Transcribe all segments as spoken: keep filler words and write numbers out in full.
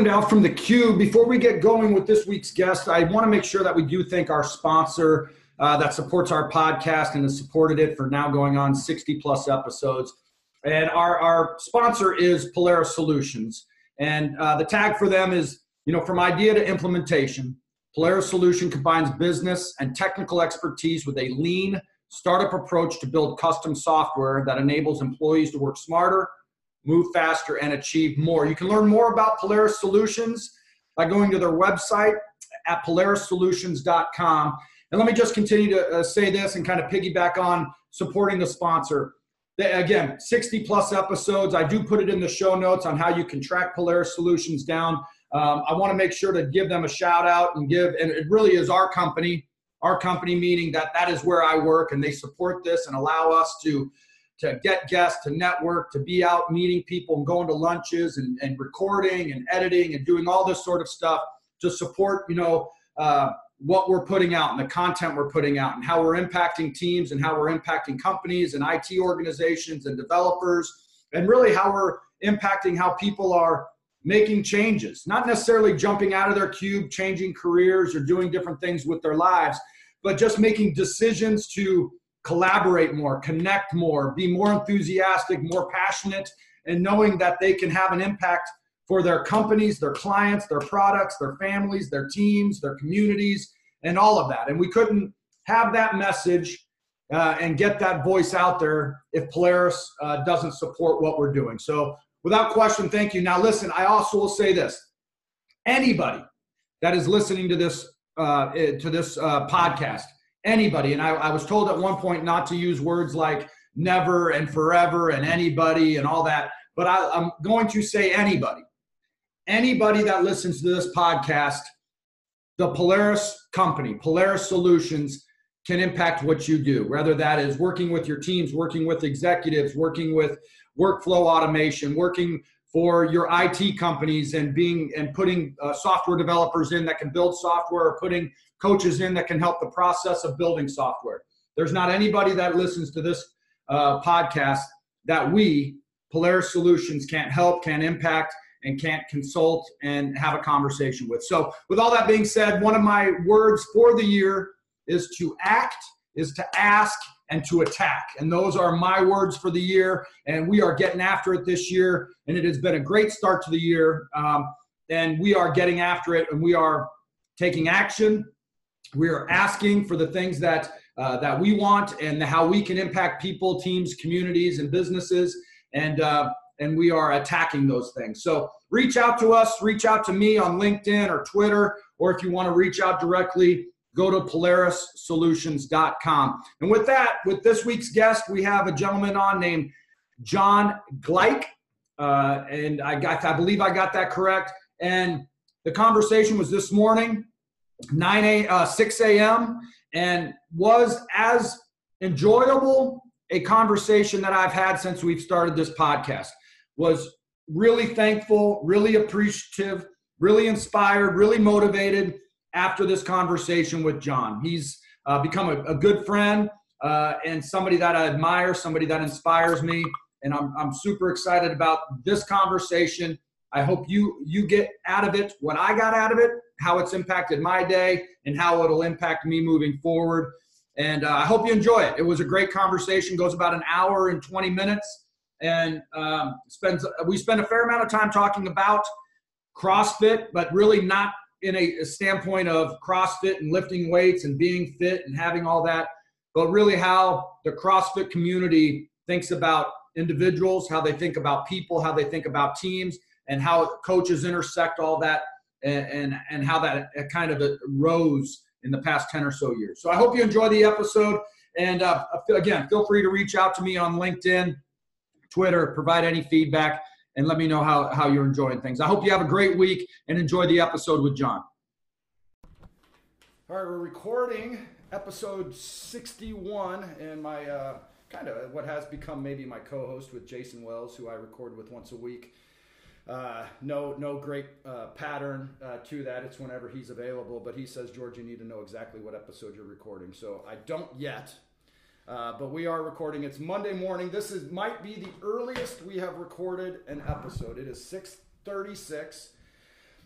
welcome to Out from the Cube. Before we get going with this week's guest, I want to make sure that we do thank our sponsor uh, that supports our podcast and has supported it for now going on sixty plus episodes. And our, our sponsor is Polaris Solutions. And uh, the tag for them is, you know, from idea to implementation, Polaris Solution combines business and technical expertise with a lean startup approach to build custom software that enables employees to work smarter, move faster, and achieve more. You can learn more about Polaris Solutions by going to their website at polaris solutions dot com. And let me just continue to uh, say this and kind of piggyback on supporting the sponsor. They, again, sixty plus episodes. I do put it in the show notes on how you can track Polaris Solutions down. Um, I want to make sure to give them a shout out and give, and it really is our company, our company meaning that that is where I work, and they support this and allow us to to get guests, to network, to be out meeting people and going to lunches and, and recording and editing and doing all this sort of stuff to support, you know, uh, what we're putting out and the content we're putting out and how we're impacting teams and how we're impacting companies and I T organizations and developers, and really how we're impacting how people are making changes, not necessarily jumping out of their cube, changing careers or doing different things with their lives, but just making decisions to collaborate more, connect more, be more enthusiastic, more passionate, and knowing that they can have an impact for their companies, their clients, their products, their families, their teams, their communities, and all of that. And we couldn't have that message uh, and get that voice out there if Polaris uh, doesn't support what we're doing. So without question, thank you. Now listen, I also will say this. Anybody that is listening to this, uh, to this uh, podcast, anybody, and I, I was told at one point not to use words like never and forever and anybody and all that, but I, I'm going to say anybody. Anybody that listens to this podcast, the Polaris company, Polaris Solutions, can impact what you do, whether that is working with your teams, working with executives, working with workflow automation, working for your I T companies and being and putting uh, software developers in that can build software, or putting coaches in that can help the process of building software. There's not anybody that listens to this uh, podcast that we, Polaris Solutions, can't help, can't impact, and can't consult and have a conversation with. So with all that being said, one of my words for the year is to act, is to ask, and to attack. And those are my words for the year. And we are getting after it this year. And it has been a great start to the year. Um, and we are getting after it, and we are taking action. We are asking for the things that uh, that we want and how we can impact people, teams, communities, and businesses. And uh, and we are attacking those things. So reach out to us, reach out to me on LinkedIn or Twitter, or if you want to reach out directly, go to polaris solutions dot com. And with that, with this week's guest, we have a gentleman on named John Gleich. Uh, and I got, I believe I got that correct. And the conversation was this morning, nine a, uh, six a.m., and was as enjoyable a conversation that I've had since we've started this podcast. Was really thankful, really appreciative, really inspired, really motivated after this conversation with John. He's uh, become a, a good friend uh, and somebody that I admire, somebody that inspires me, and I'm I'm super excited about this conversation. I hope you you get out of it what I got out of it, how it's impacted my day, and how it'll impact me moving forward. And uh, I hope you enjoy it. It was a great conversation. Goes about an hour and twenty minutes, and um, spends we spend a fair amount of time talking about CrossFit, but really not in a, a standpoint of CrossFit and lifting weights and being fit and having all that, but really how the CrossFit community thinks about individuals, how they think about people, how they think about teams, and how coaches intersect all that, and, and, and how that kind of rose in the past ten or so years. So I hope you enjoy the episode. And uh, again, feel free to reach out to me on LinkedIn, Twitter, provide any feedback, and let me know how, how you're enjoying things. I hope you have a great week and enjoy the episode with John. All right, we're recording episode sixty-one, and my uh, kind of what has become maybe my co-host with Jason Wells, who I record with once a week. Uh, no, no great uh, pattern uh, to that. It's whenever he's available. But he says, George, you need to know exactly what episode you're recording. So I don't yet, uh, but we are recording. It's Monday morning. This is might be the earliest we have recorded an episode. It is six thirty-six.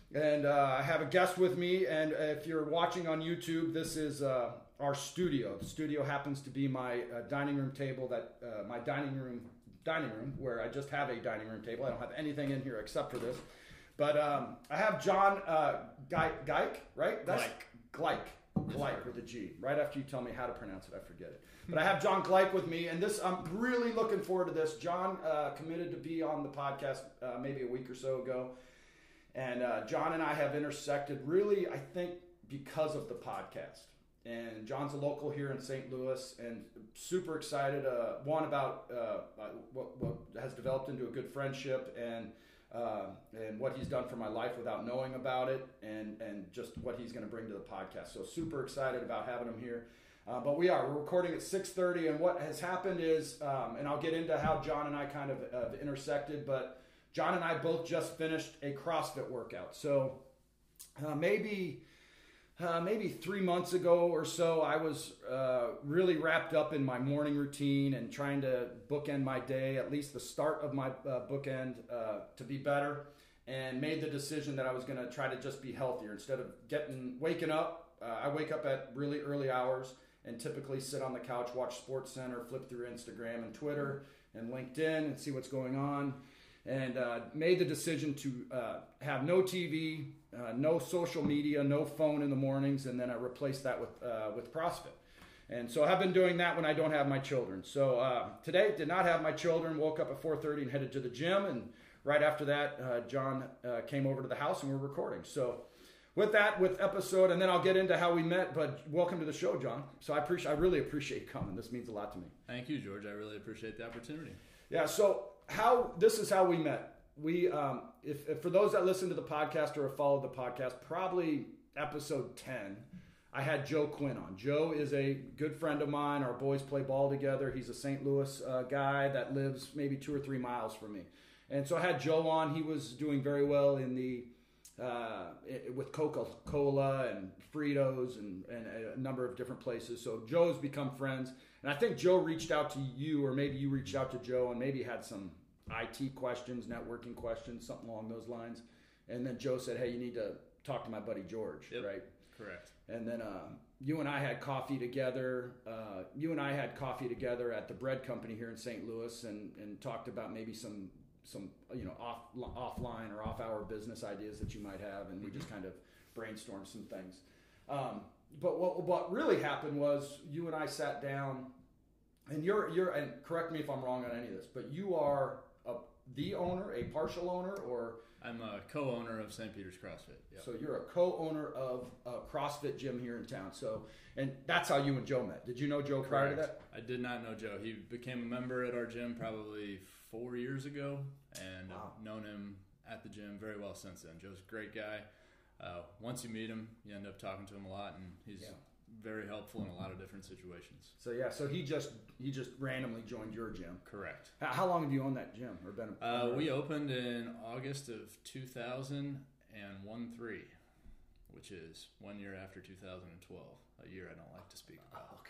And uh, I have a guest with me. And if you're watching on YouTube, this is uh, our studio. The studio happens to be my uh, dining room table, that uh, my dining room dining room, where I just have a dining room table. I don't have anything in here except for this. But um, I have John uh, Geik, right? That's Gleich. Gleich with a G. Right after you tell me how to pronounce it, I forget it. But I have John Gleich with me, and this I'm really looking forward to this. John uh, committed to be on the podcast uh, maybe a week or so ago, and uh, John and I have intersected really, I think, because of the podcast. And John's a local here in Saint Louis, and super excited. Uh, one about uh, what, what has developed into a good friendship, and Uh, and what he's done for my life without knowing about it, and, and just what he's going to bring to the podcast. So super excited about having him here. Uh, but we are. We're recording at six thirty, and what has happened is, um, and I'll get into how John and I kind of uh, intersected, but John and I both just finished a CrossFit workout. So uh, maybe... Uh, maybe three months ago or so, I was uh, really wrapped up in my morning routine and trying to bookend my day, at least the start of my uh, bookend, uh, to be better, and made the decision that I was going to try to just be healthier. Instead of getting waking up, uh, I wake up at really early hours and typically sit on the couch, watch SportsCenter, flip through Instagram and Twitter and LinkedIn and see what's going on. And uh, made the decision to uh, have no T V, uh, no social media, no phone in the mornings, and then I replaced that with uh, with CrossFit. And so I've been doing that when I don't have my children. So uh, today, did not have my children, woke up at four thirty and headed to the gym. And right after that, uh, John uh, came over to the house and we're recording. So with that, with episode, and then I'll get into how we met, but welcome to the show, John. So I appreciate, I really appreciate you coming. This means a lot to me. Thank you, George. I really appreciate the opportunity. Yeah, so how this is how we met. We, um, if, if for those that listen to the podcast or have followed the podcast, probably episode ten, I had Joe Quinn on. Joe is a good friend of mine. Our boys play ball together. He's a Saint Louis uh, guy that lives maybe two or three miles from me. And so I had Joe on. He was doing very well in the uh, with Coca-Cola and Fritos and, and a number of different places. So Joe's become friends. And I think Joe reached out to you, or maybe you reached out to Joe and maybe had some I T questions, networking questions, something along those lines. And then Joe said, hey, you need to talk to my buddy George, yep, right? Correct. And then uh, you and I had coffee together. Uh, you and I had coffee together at the bread company here in Saint Louis, and, and talked about maybe some some you know off offline or off hour business ideas that you might have, and we just kind of brainstormed some things. Um, but what what really happened was you and I sat down, and you're you're and correct me if I'm wrong on any of this, but you are a, the owner, a partial owner, or I'm a co-owner of Saint Peter's CrossFit. Yep. So you're a co-owner of a CrossFit gym here in town. So, and that's how you and Joe met. Did you know Joe prior to that? I did not know Joe. He became a member at our gym probably four years ago, and wow. I've known him at the gym very well since then. Joe's a great guy. Uh, once you meet him, you end up talking to him a lot, and he's yeah. very helpful in a lot of different situations. So yeah, so he just he just randomly joined your gym. Correct. How, how long have you owned that gym or been? Uh, we opened in August of two thousand thirteen, which is one year after two thousand twelve. A year I don't like to speak about. Oh, okay.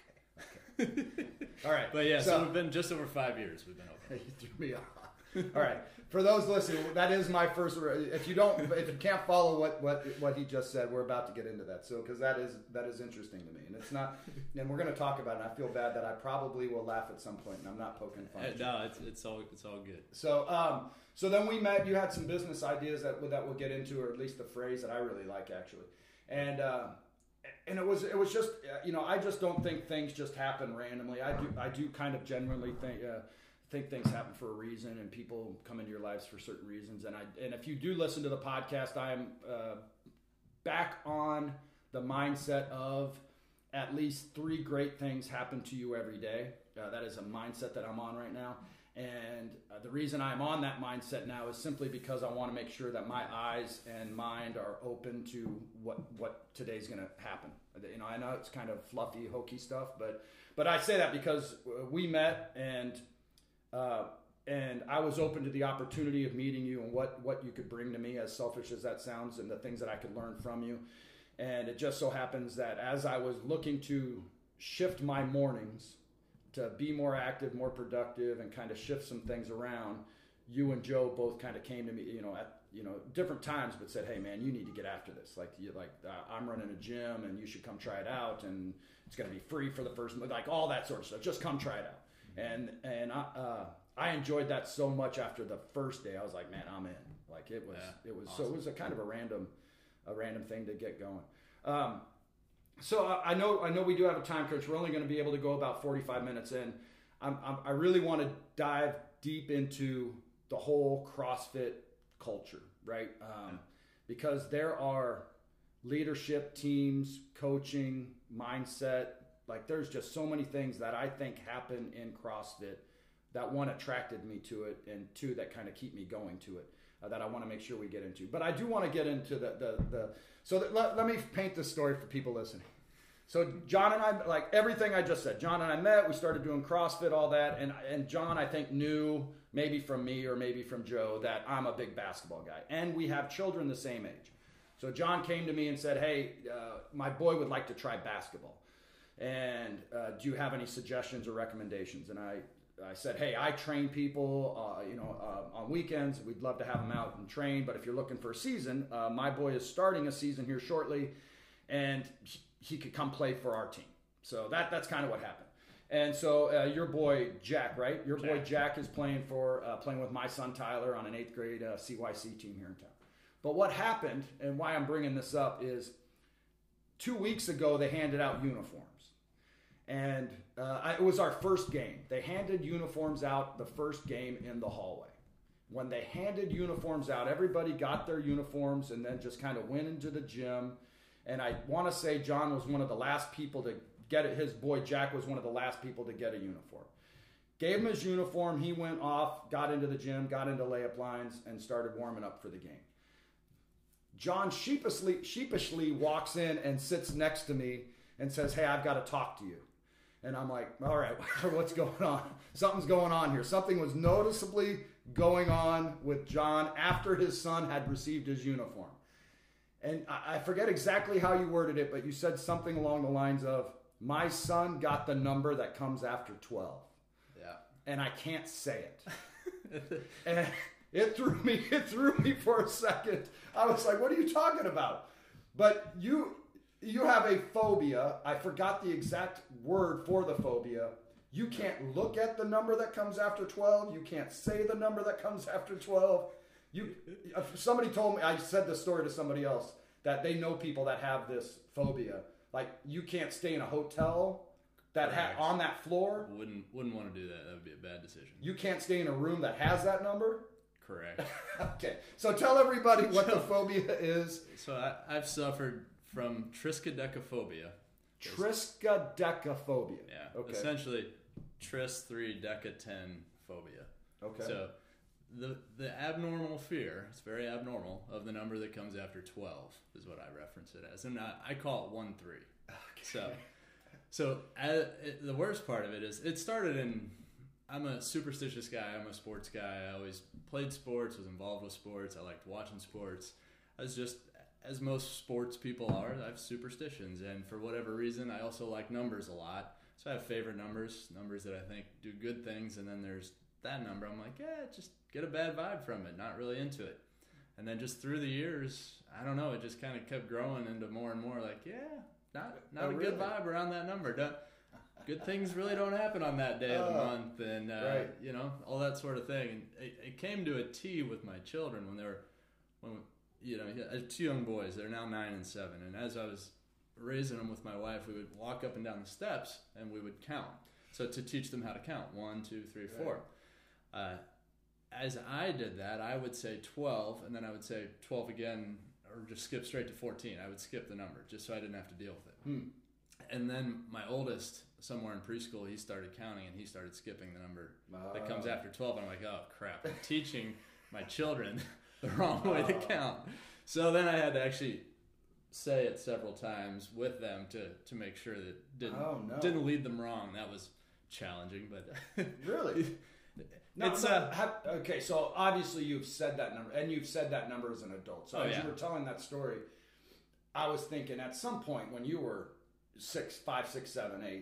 Okay. All right. But yeah, so, so we've been just over five years. We've been open. You threw me off. All right. For those listening, that is my first. If you don't, if you can't follow what, what, what he just said, we're about to get into that. So, because that is that is interesting to me, and it's not. And we're going to talk about it. And I feel bad that I probably will laugh at some point, and I'm not poking fun. At no, it's it's all it's all good. So, um, so then we met. You had some business ideas that that we'll get into, or at least the phrase that I really like actually, and. Uh, And it was it was just you know I just don't think things just happen randomly. I do I do kind of genuinely think uh, think things happen for a reason, and people come into your lives for certain reasons. And I and if you do listen to the podcast, I am uh, back on the mindset of at least three great things happen to you every day. Uh, that is a mindset that I'm on right now. And uh, the reason I'm on that mindset now is simply because I want to make sure that my eyes and mind are open to what what today's going to happen. You know, I know it's kind of fluffy, hokey stuff, but but I say that because we met and uh, and I was open to the opportunity of meeting you and what what you could bring to me, as selfish as that sounds, and the things that I could learn from you. And it just so happens that as I was looking to shift my mornings to be more active, more productive, and kind of shift some things around, you and Joe both kind of came to me, you know, at you know, different times, but said, hey man, you need to get after this. Like you like uh, I'm running a gym and you should come try it out, and it's going to be free for the first month, like all that sort of stuff. Just come try it out. And and I uh, I enjoyed that so much. After the first day, I was like, man, I'm in. Like it was yeah, it was awesome. So it was a kind of a random a random thing to get going. Um, so I, I know I know we do have a time crunch. We're only going to be able to go about forty-five minutes in. I'm, I'm, I really want to dive deep into the whole CrossFit culture, right? Um, yeah. Because there are leadership teams, coaching, mindset. Like there's just so many things that I think happen in CrossFit that one attracted me to it, and two that kind of keep me going to it, uh, that I want to make sure we get into. But I do want to get into the the, the so that, let, let me paint this story for people listening. So John and I, like everything I just said, John and I met, we started doing CrossFit, all that, and and John I think knew maybe from me or maybe from Joe that I'm a big basketball guy, and we have children the same age. So John came to me and said, hey, uh, my boy would like to try basketball. And uh, do you have any suggestions or recommendations? And I, I said, hey, I train people, uh, you know, uh, on weekends. We'd love to have them out and train. But if you're looking for a season, uh, my boy is starting a season here shortly, and he, he could come play for our team. So that that's kind of what happened. And so uh, your boy Jack, right? Your boy Jack, Jack is playing for uh, playing with my son Tyler on an eighth grade uh, C Y C team here in town. But what happened, and why I'm bringing this up, is two weeks ago they handed out uniforms. And uh, I, it was our first game. They handed uniforms out the first game in the hallway. When they handed uniforms out, everybody got their uniforms and then just kind of went into the gym. And I want to say John was one of the last people to get it. His boy Jack was one of the last people to get a uniform. Gave him his uniform. He went off, got into the gym, got into layup lines, and started warming up for the game. John sheepishly, sheepishly walks in and sits next to me and says, hey, I've got to talk to you. And I'm like, all right, what's going on? Something's going on here. Something was noticeably going on with John after his son had received his uniform. And I forget exactly how you worded it, but you said something along the lines of, my son got the number that comes after twelve. Yeah. And I can't say it. And it threw me, it threw me for a second. I was like, what are you talking about? But you... You have a phobia. I forgot the exact word for the phobia. You can't look at the number that comes after twelve. You can't say the number that comes after twelve. You, somebody told me, I said this story to somebody else, that they know people that have this phobia. Like you can't stay in a hotel that ha- on that floor. Wouldn't wouldn't want to do that. That would be a bad decision. You can't stay in a room that has that number. Correct. Okay, so tell everybody what the phobia is. So I, I've suffered from triskaidekaphobia. Triskaidekaphobia. Yeah. Okay. Essentially, tris three deca ten phobia. Okay. So the the abnormal fear, it's very abnormal, of the number that comes after twelve is what I reference it as. And I, I call it one three. Okay. So so as, it, the worst part of it is it started in, I'm a superstitious guy. I'm a sports guy. I always played sports, was involved with sports. I liked watching sports. I was just, as most sports people are, I have superstitions. And for whatever reason, I also like numbers a lot. So I have favorite numbers, numbers that I think do good things. And then there's that number. I'm like, yeah, just get a bad vibe from it. Not really into it. And then just through the years, I don't know, it just kind of kept growing into more and more like, yeah, not not oh, a really? good vibe around that number. Don't, good things really don't happen on that day of the uh, month, and uh, right. you know, all that sort of thing. And it, it came to a T with my children when they were, when you know, I had two young boys. They're now nine and seven. And as I was raising them with my wife, we would walk up and down the steps and we would count. So to teach them how to count, one, two, three, four. Right. Uh, as I did that, I would say twelve, and then I would say twelve again, or just skip straight to fourteen. I would skip the number just so I didn't have to deal with it. Hmm. And then my oldest, somewhere in preschool, he started counting and he started skipping the number uh, that comes after twelve. And I'm like, oh crap, I'm teaching my children the wrong way to count. So then I had to actually say it several times with them to, to make sure that it didn't, oh, no. didn't lead them wrong. That was challenging, but really? No, it's no, uh, have, okay, so obviously you've said that number, and you've said that number as an adult. So oh, as yeah. you were telling that story, I was thinking at some point when you were six, five, six, seven, eight,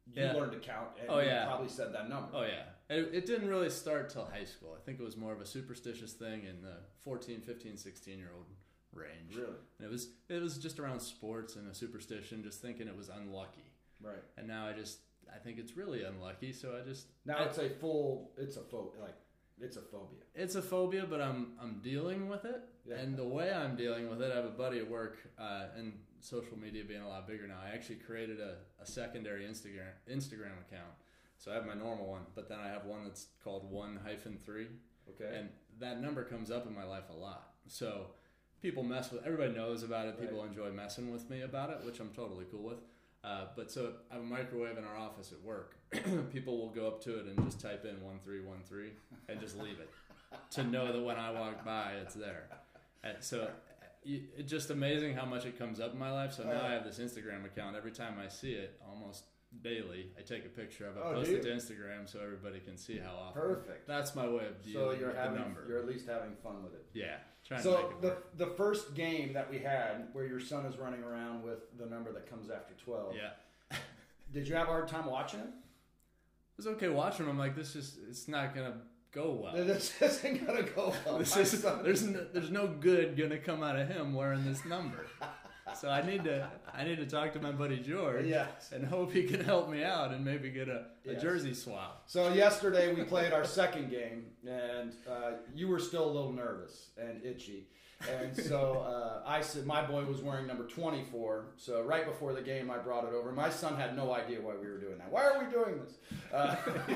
you yeah. learned to count, and oh, you yeah. probably said that number. Oh, yeah. It, it didn't really start till high school. I think it was more of a superstitious thing in the fourteen, fifteen, sixteen-year-old range. Really? And it was it was just around sports and a superstition, just thinking it was unlucky. Right. And now I just, I think it's really unlucky, so I just... Now I, it's a full, it's a phobia, like, it's a phobia. It's a phobia, but I'm I'm dealing with it. Yeah. And the way I'm dealing with it, I have a buddy at work, uh, and social media being a lot bigger now, I actually created a, a secondary Instagram Instagram account. So I have my normal one, but then I have one that's called one hyphen three. Okay. And that number comes up in my life a lot. So people mess with, everybody knows about it. People Right. enjoy messing with me about it, which I'm totally cool with. Uh, but so I have a microwave in our office at work. People will go up to it and just type in one three one three and just leave it to know that when I walk by, it's there. And so you- it's just amazing how much it comes up in my life. So now I have this Instagram account. Every time I see it, almost daily, I take a picture of it, Oh, post do it to you? Instagram so everybody can see how often. Perfect. That's my way of dealing So you're with having, the number. you're at least having fun with it. Yeah, trying to So make it the work. the first game that we had, where your son is running around with the number that comes after twelve, Yeah, did you have a hard time watching it? it was okay watching them. Like this, just it's not gonna go well. This isn't gonna go well. This My is, son- there's no, there's no good gonna come out of him wearing this number. So I need to I need to talk to my buddy George Yes. and hope he can help me out and maybe get a, a Yes. jersey swap. So yesterday we played our second game, and uh, you were still a little nervous and itchy. And so uh, I said my boy was wearing number twenty-four. So right before the game, I brought it over. My son had no idea why we were doing that. Why are we doing this? Uh,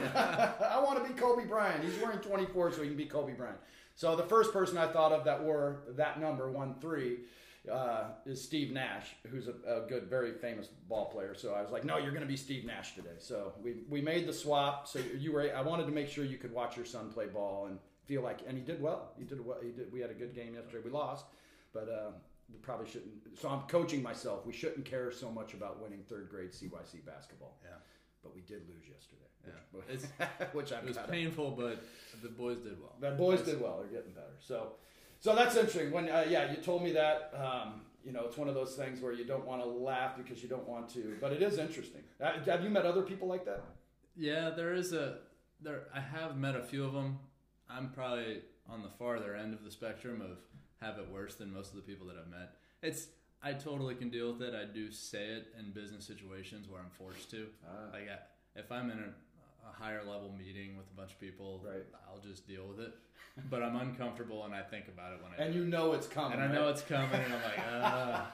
I want to be Kobe Bryant. He's wearing twenty-four, so he can be Kobe Bryant. So the first person I thought of that wore that number, one three, uh, is Steve Nash, who's a, a good, very famous ball player. So I was like, no, you're going to be Steve Nash today. So we we made the swap. So you were. I wanted to make sure you could watch your son play ball and feel like, and he did well. He did well. He did. We had a good game yesterday. We lost, but uh, we probably shouldn't. So I'm coaching myself. We shouldn't care so much about winning third grade C Y C basketball. Yeah. But we did lose yesterday. Yeah. Which, It's, which I'm it was kinda- painful, but the boys did well. The boys did well. They're getting better. So, so that's interesting. When uh, yeah, you told me that. Um, you know, it's one of those things where you don't want to laugh because you don't want to, but it is interesting. Uh, have you met other people like that? Yeah, there is a there. I have met a few of them. I'm probably on the farther end of the spectrum of have it worse than most of the people that I've met. It's I totally can deal with it. I do say it in business situations where I'm forced to. Ah. Like I, if I'm in a, a higher level meeting with a bunch of people, Right. I'll just deal with it. But I'm uncomfortable and I think about it when I And do you it. know it's coming. And I know right? it's coming, and I'm like,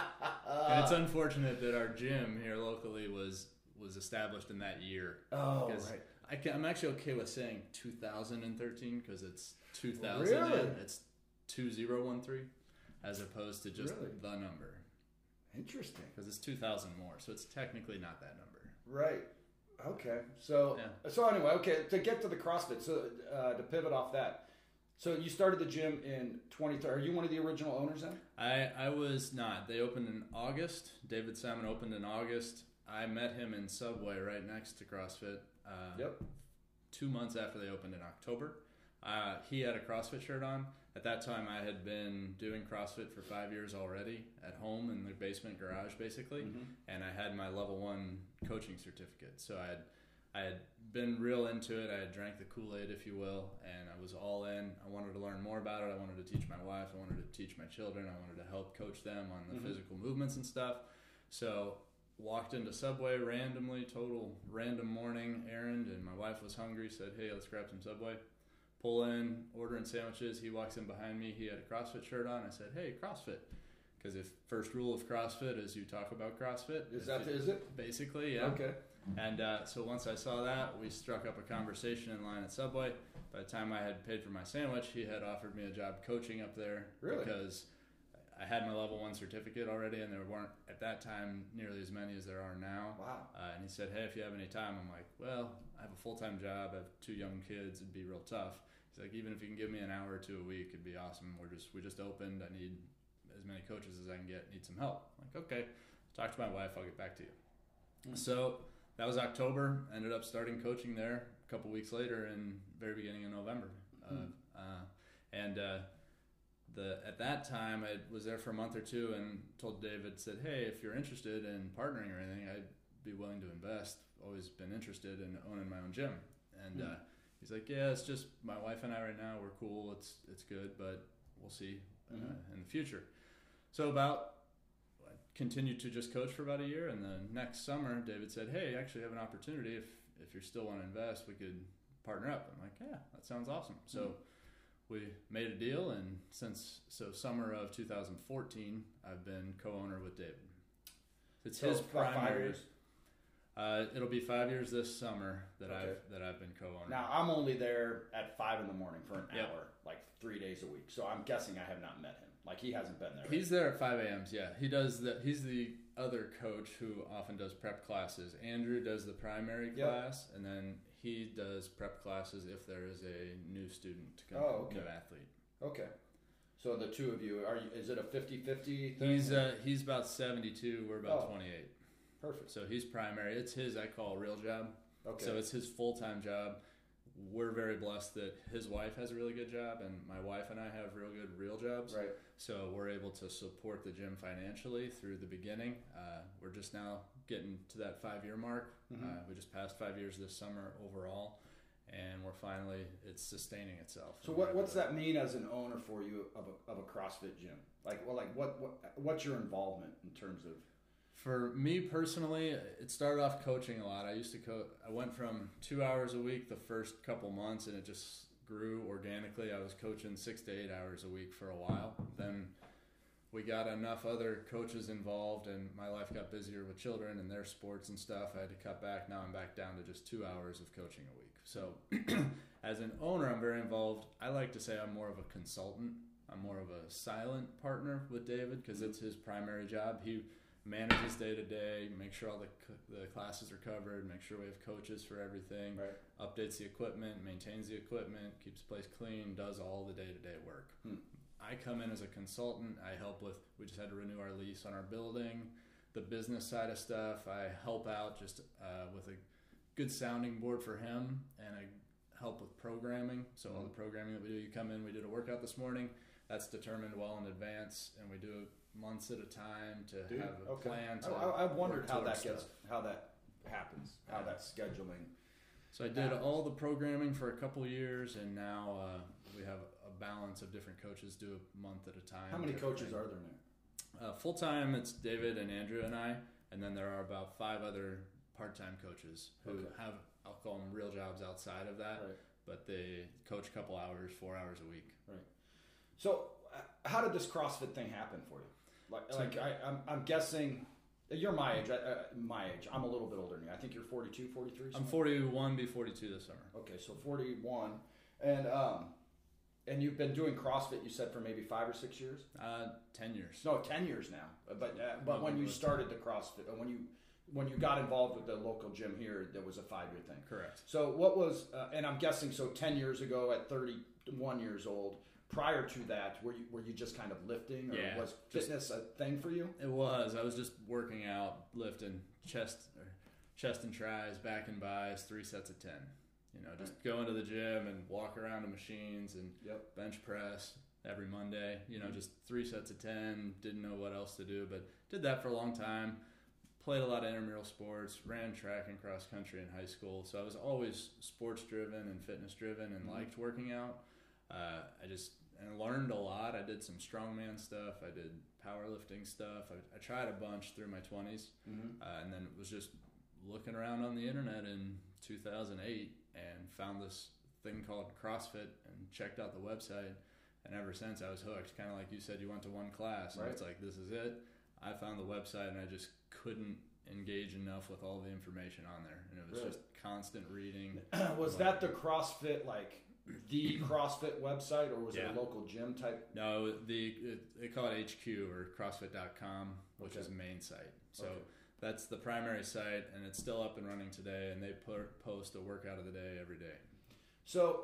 ah. And it's unfortunate that our gym here locally was was established in that year. Oh, Because right. I can, I'm actually okay with saying two thousand thirteen because it's two thousand Really? in, it's two thousand thirteen as opposed to just Really? the number Interesting. because it's two thousand more, so it's technically not that number. Right. Okay. So Yeah. so anyway, okay, to get to the CrossFit, so uh, to pivot off that. So you started the gym in twenty thirteen. Are you one of the original owners then? I, I was not. They opened in August. David Simon opened in August. I met him in Subway right next to CrossFit. Uh, Yep. Two months after they opened in October. Uh, he had a CrossFit shirt on. At that time, I had been doing CrossFit for five years already at home in the basement garage, basically, Mhm. and I had my level one coaching certificate. So I had I had been real into it. I had drank the Kool-Aid, if you will, and I was all in. I wanted to learn more about it. I wanted to teach my wife. I wanted to teach my children. I wanted to help coach them on the Mhm. physical movements and stuff. So walked into Subway randomly, total random morning errand, and my wife was hungry, said, hey, let's grab some Subway. Pull in, ordering sandwiches. He walks in behind me. He had a CrossFit shirt on. I said, hey, CrossFit. Because if first rule of CrossFit is you talk about CrossFit. Is If that you- is it? Basically, yeah. Okay. And uh, so once I saw that, we struck up a conversation in line at Subway. By the time I had paid for my sandwich, he had offered me a job coaching up there. Really? Because I had my level one certificate already, and there weren't, at that time, nearly as many as there are now. Wow. Uh, and he said, hey, if you have any time, I'm like, well, I have a full-time job. I have two young kids. It'd be real tough. He's like, even if you can give me an hour or two a week, it'd be awesome. We're just, we just opened. I need as many coaches as I can get. Need some help. I'm like, okay. Talk to my wife. I'll get back to you. Mm-hmm. So that was October. Ended up starting coaching there a couple weeks later in very beginning of November. Hmm. Uh, uh, and uh, the at that time, I was there for a month or two and told David, said, hey, if you're interested in partnering or anything, I'd be willing to invest. Always been interested in owning my own gym. And Hmm. uh, he's like, yeah, it's just my wife and I right now. We're cool. It's it's good, but we'll see uh, Mhm. in the future. So about I continued to just coach for about a year, and then next summer, David said, hey, I actually have an opportunity. If if you still want to invest, we could partner up. I'm like, yeah, that sounds awesome. So Mhm. we made a deal, and since so summer of two thousand fourteen, I've been co-owner with David. It's So his about five primary. years? Uh, it'll be five years this summer that Okay. I've that I've been co-owner. Now I'm only there at five in the morning for an Yep. hour, like three days a week. So I'm guessing I have not met him. Like he hasn't been there. He's there at five a.m. Yeah, he does the. He's the other coach who often does prep classes. Andrew does the primary Yep. class, and then he does prep classes if there is a new student to come, Oh, okay. new athlete. Okay. So the two of you, are you, is it a fifty-fifty thing? He's uh, he's about seventy-two. We're about Oh. twenty-eight. Perfect. So he's primary. It's his, I call, a real job. Okay. So it's his full-time job. We're very blessed that his wife has a really good job, and my wife and I have real good real jobs. right. So we're able to support the gym financially through the beginning. Uh, we're just now getting to that five-year mark. Mhm. Uh, we just passed five years this summer overall, and we're finally, it's sustaining itself. So what, what's that mean as an owner for you of a, of a CrossFit gym? Like, well, like what, what what's your involvement in terms of? For me personally, it started off coaching a lot. I used to coach. I went from two hours a week the first couple months, and it just grew organically. I was coaching six to eight hours a week for a while. Then we got enough other coaches involved, and my life got busier with children and their sports and stuff. I had to cut back. Now I'm back down to just two hours of coaching a week. So as an owner, I'm very involved. I like to say I'm more of a consultant. I'm more of a silent partner with David because it's his primary job. He manages day to day, make sure all the the classes are covered, make sure we have coaches for everything, Right. updates the equipment, maintains the equipment, keeps the place clean, does all the day to day work. Hmm. I come in as a consultant. I help with, we just had to renew our lease on our building, the business side of stuff. I help out just uh, with a good sounding board for him, and I help with programming. So all the programming that we do, you come in, we did a workout this morning. That's determined well in advance, and we do it months at a time to Dude, have a okay. plan. To I, I've wondered work how towards that gets, stuff. how that happens, how Yeah. that scheduling. So I did all the programming for a couple years, and now uh, we have a balance of different coaches do a month at a time. How many different coaches thing. are there now? Uh, full time, it's David and Andrew and I, and then there are about five other part time coaches who Okay. have, I'll call them real jobs outside of that, Right. but they coach a couple hours, four hours a week. So uh, how did this CrossFit thing happen for you? Like, So- like I, I'm, I'm guessing you're my age. Uh, my age. I'm a little bit older than you. I think you're forty-two, forty-three. I'm something? forty-one, be forty-two this summer. Okay, so forty-one, and um, and you've been doing CrossFit. You said for maybe five or six years. Uh, ten years. No, ten years now. But uh, but No, when you but- started the CrossFit, uh, when you when you got involved with the local gym here, there was a five year thing. Correct. So what was? Uh, and I'm guessing so. Ten years ago, at thirty-one years old. Prior to that, were you were you just kind of lifting, or Yeah, was just- fitness a thing for you? It was. I was just working out, lifting chest or chest and tries, back and buys, three sets of ten. You know, just go into the gym and walk around the machines and Yep. bench press every Monday. You know, just three sets of ten. Didn't know what else to do, but did that for a long time. Played a lot of intramural sports, ran track and cross country in high school. So I was always sports driven and fitness driven, and Mhm. liked working out. Uh, I just and learned a lot. I did some strongman stuff. I did powerlifting stuff. I, I tried a bunch through my twenties, Mm-hmm. uh, and then was just looking around on the internet in two thousand eight and found this thing called CrossFit and checked out the website. And ever since, I was hooked. Kind of like you said, you went to one class, and Right. it's like, this is it. I found the website, and I just couldn't engage enough with all the information on there. And it was Really? just constant reading. Was that the CrossFit, like the CrossFit website, or was it Yeah. a local gym type? No, the it, they call it H Q or CrossFit dot com, which Okay. is a main site. So Okay. that's the primary site, and it's still up and running today. And they put, post a workout of the day every day. So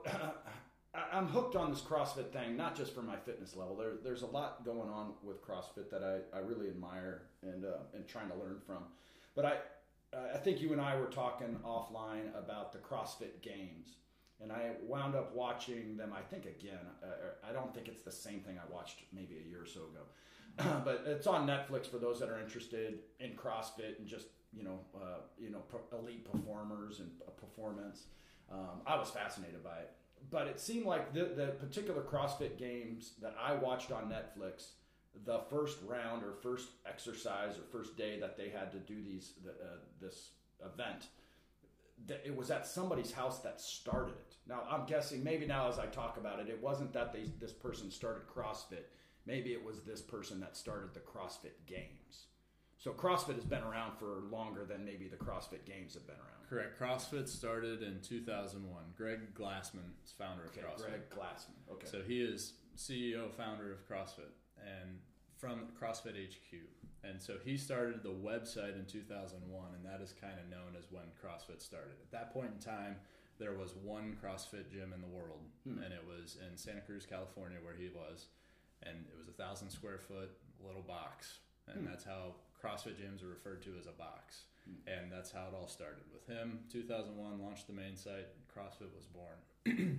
I- I'm hooked on this CrossFit thing, not just for my fitness level. There, there's a lot going on with CrossFit that I, I really admire and uh, and trying to learn from. But I I think you and I were talking offline about the CrossFit Games, and I wound up watching them. I think again. Uh, I don't think it's the same thing I watched maybe a year or so ago. but it's on Netflix for those that are interested in CrossFit and just, you know, uh, you know, pro- elite performers and uh, performance. Um, I was fascinated by it. But it seemed like the, the particular CrossFit games that I watched on Netflix, the first round or first exercise or first day that they had to do these the, uh, this event, that it was at somebody's house that started it. Now, I'm guessing maybe now as I talk about it, it wasn't that they, this person started CrossFit. Maybe it was this person that started the CrossFit Games. So CrossFit has been around for longer than maybe the CrossFit Games have been around. Correct. CrossFit started in two thousand one. Greg Glassman is founder of Okay, CrossFit. Greg Glassman. Okay. So he is C E O, founder of CrossFit, and from CrossFit H Q. And so he started the website in two thousand one, and that is kind of known as when CrossFit started. At that point in time, there was one CrossFit gym in the world, hmm. and it was in Santa Cruz, California, where he was. And it was a thousand square foot little box. And hmm. that's how CrossFit gyms are referred to as a box. And that's how it all started with him. two thousand one, launched the main site. CrossFit was born.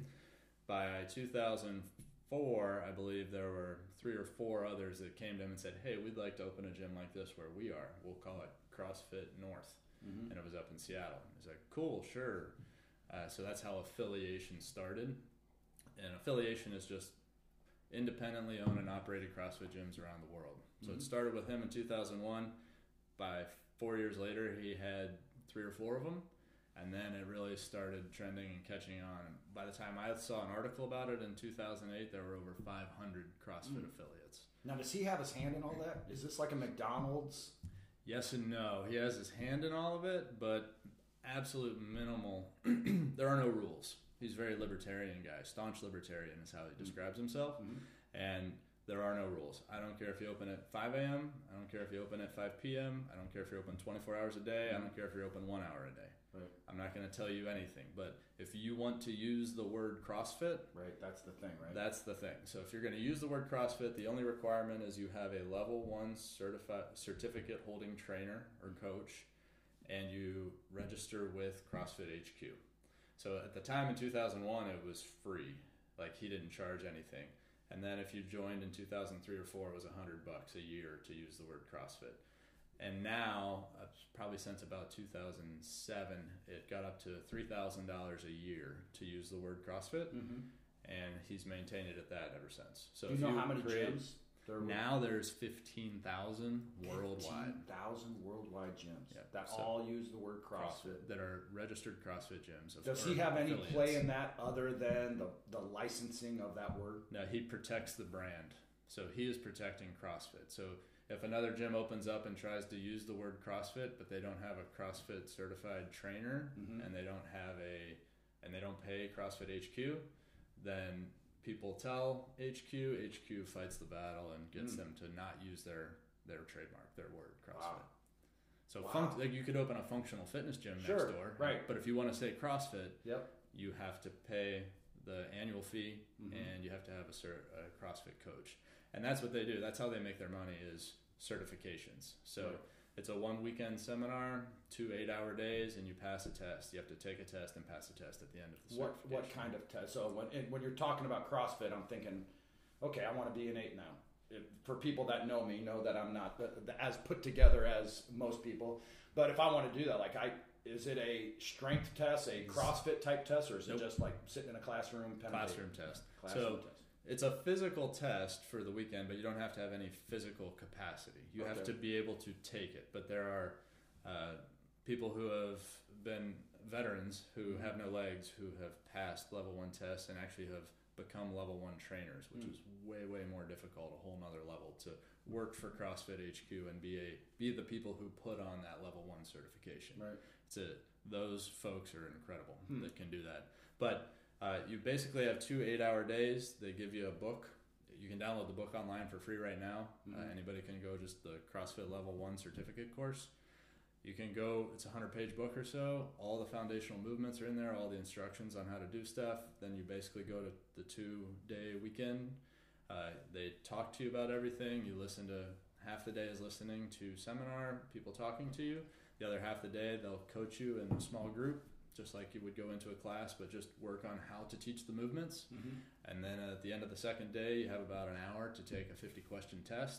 By two thousand four, I believe there were three or four others that came to him and said, hey, we'd like to open a gym like this where we are. We'll call it CrossFit North. Mm-hmm. And it was up in Seattle. He's like, cool, sure. Uh, so that's how affiliation started. And affiliation is just independently owned and operated CrossFit gyms around the world. So mm-hmm. it started with him in two thousand one. By four years later, he had three or four of them, and then it really started trending and catching on. By the time I saw an article about it in two thousand eight, there were over five hundred CrossFit mm. affiliates. Now, does he have his hand in all that? Is this like a McDonald's? Yes and no. He has his hand in all of it, but absolute minimal. There are no rules. He's a very libertarian guy. Staunch libertarian is how he describes himself. Mm-hmm. And there are no rules. I don't care if you open at five a.m. I don't care if you open at five p.m. I don't care if you're open twenty-four hours a day. I don't care if you're open one hour a day. Right. I'm not going to tell you anything. But if you want to use the word CrossFit... Right, that's the thing, right? That's the thing. So if you're going to use the word CrossFit, the only requirement is you have a level one certified certificate holding trainer or coach, and you register with CrossFit H Q. So at the time in two thousand one, it was free. Like, he didn't charge anything. And then if you joined in two thousand three or four, it was a hundred bucks a year to use the word CrossFit. And now, uh, probably since about two thousand seven, it got up to three thousand dollars a year to use the word CrossFit. Mm-hmm. And he's maintained it at that ever since. So do you if know you how many create, gyms? There now there's fifteen thousand worldwide. fifteen thousand worldwide gyms yep. that so all use the word CrossFit. CrossFit. That are registered CrossFit gyms. Of, Does he have any affiliates. Play in that other than the, the licensing of that word? No, he protects the brand. So he is protecting CrossFit. So if another gym opens up and tries to use the word CrossFit, but they don't have a CrossFit certified trainer mm-hmm. and they don't have a and they don't pay CrossFit H Q, then people tell H Q, H Q fights the battle and gets mm. them to not use their, their trademark, their word, CrossFit. Wow. So wow. Func- like you could open a functional fitness gym sure. next door, right? But if you want to say CrossFit, yep. you have to pay the annual fee mm-hmm. and you have to have a, cert- a CrossFit coach. And that's what they do. That's how they make their money is certifications. So right. it's a one weekend seminar, two eight hour days, and you pass a test. You have to take a test and pass a test at the end of the what, certification. What kind of test? So when when you're talking about CrossFit, I'm thinking, okay, I want to be an eight now. It, for people that know me, know that I'm not the, the, as put together as most people. But if I want to do that, like I, is it a strength test, a CrossFit type test, or is nope. it just like sitting in a classroom? Classroom test. Classroom so test. It's a physical test for the weekend, but you don't have to have any physical capacity. You okay. have to be able to take it. But there are uh, people who have been veterans who mm-hmm. have no legs who have passed level one tests and actually have become level one trainers, which mm. is way, way more difficult, a whole nother level to work for CrossFit H Q and be a be the people who put on that level one certification. Right. It's a, those folks are incredible hmm. that can do that. But uh, you basically have two eight-hour days. They give you a book. You can download the book online for free right now. Mm-hmm. Uh, anybody can go just the CrossFit Level one certificate course. You can go, it's a hundred-page book or so. All the foundational movements are in there, all the instructions on how to do stuff. Then you basically go to the two-day weekend. Uh, they talk to you about everything. You listen to, half the day is listening to seminar, people talking to you. The other half the day, they'll coach you in a small group, just like you would go into a class, but just work on how to teach the movements. Mm-hmm. And then at the end of the second day, you have about an hour to take a fifty-question test.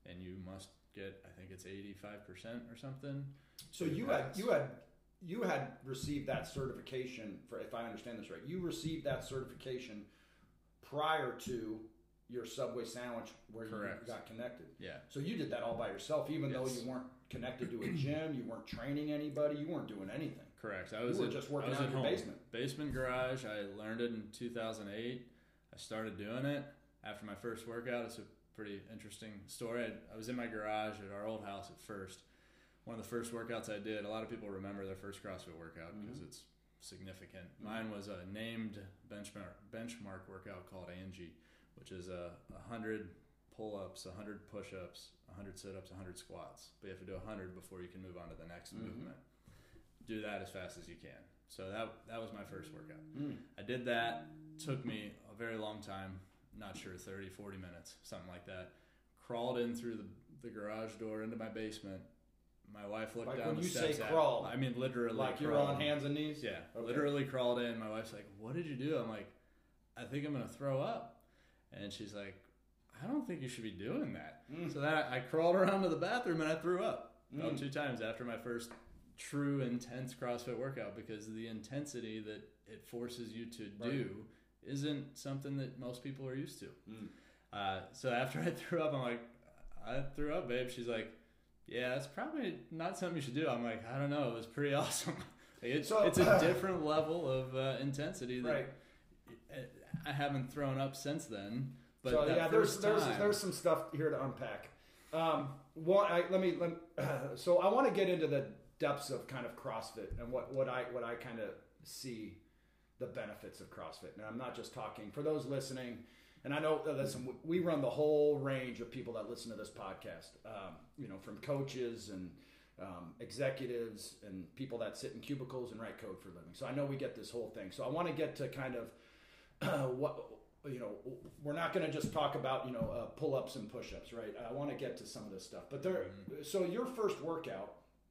and you must get, I think it's eighty-five percent or something. So you had you had you had received that certification for, if I understand this right, you received that certification prior to your Subway sandwich where Correct. you got connected. Yeah. So you did that all by yourself, even Yes. though you weren't connected to a gym, you weren't training anybody, you weren't doing anything. Correct. I was you were at, just working I was out at in your home. basement. Basement garage. I learned it in two thousand eight. I started doing it after my first workout. It's a pretty interesting story. I, I was in my garage at our old house at first. One of the first workouts I did, a lot of people remember their first CrossFit workout because mm-hmm. it's significant. Mm-hmm. Mine was a named benchmark benchmark workout called Angie, which is a, a hundred pull-ups, a hundred push-ups, a hundred sit-ups, a hundred squats. But you have to do a hundred before you can move on to the next mm-hmm. movement. Do that as fast as you can. So that that was my first workout. Mm. I did that. Took me a very long time. Not sure, thirty, forty minutes, something like that. Crawled in through the, the garage door into my basement. My wife looked like down when the you steps. say at, crawl, I mean literally. Like crawled. You're on hands and knees. Yeah, okay. Literally crawled in. My wife's like, "What did you do?" I'm like, "I think I'm gonna throw up," and she's like, "I don't think you should be doing that." Mm. So then I, I crawled around to the bathroom and I threw up mm. about two times after my first true intense CrossFit workout, because the intensity that it forces you to do right. isn't something that most people are used to. Mm. Uh, so after I threw up, I'm like, I threw up, babe. She's like, yeah, that's probably not something you should do. I'm like, I don't know. It was pretty awesome. Like it, so, it's a different level of uh, intensity that right. I haven't thrown up since then. But so yeah, there's, time, there's there's some stuff here to unpack. Um, one, I, let me. Let, uh, so I want to get into the depths of kind of CrossFit and what, what I what I kind of see the benefits of CrossFit. And I'm not just talking for those listening. And I know, listen, we run the whole range of people that listen to this podcast, um, you know, from coaches and um, executives and people that sit in cubicles and write code for a living. So I know we get this whole thing. So I want to get to kind of uh, what, you know, we're not going to just talk about, you know, uh, pull-ups and push-ups, right? I want to get to some of this stuff. But there, so your first workout,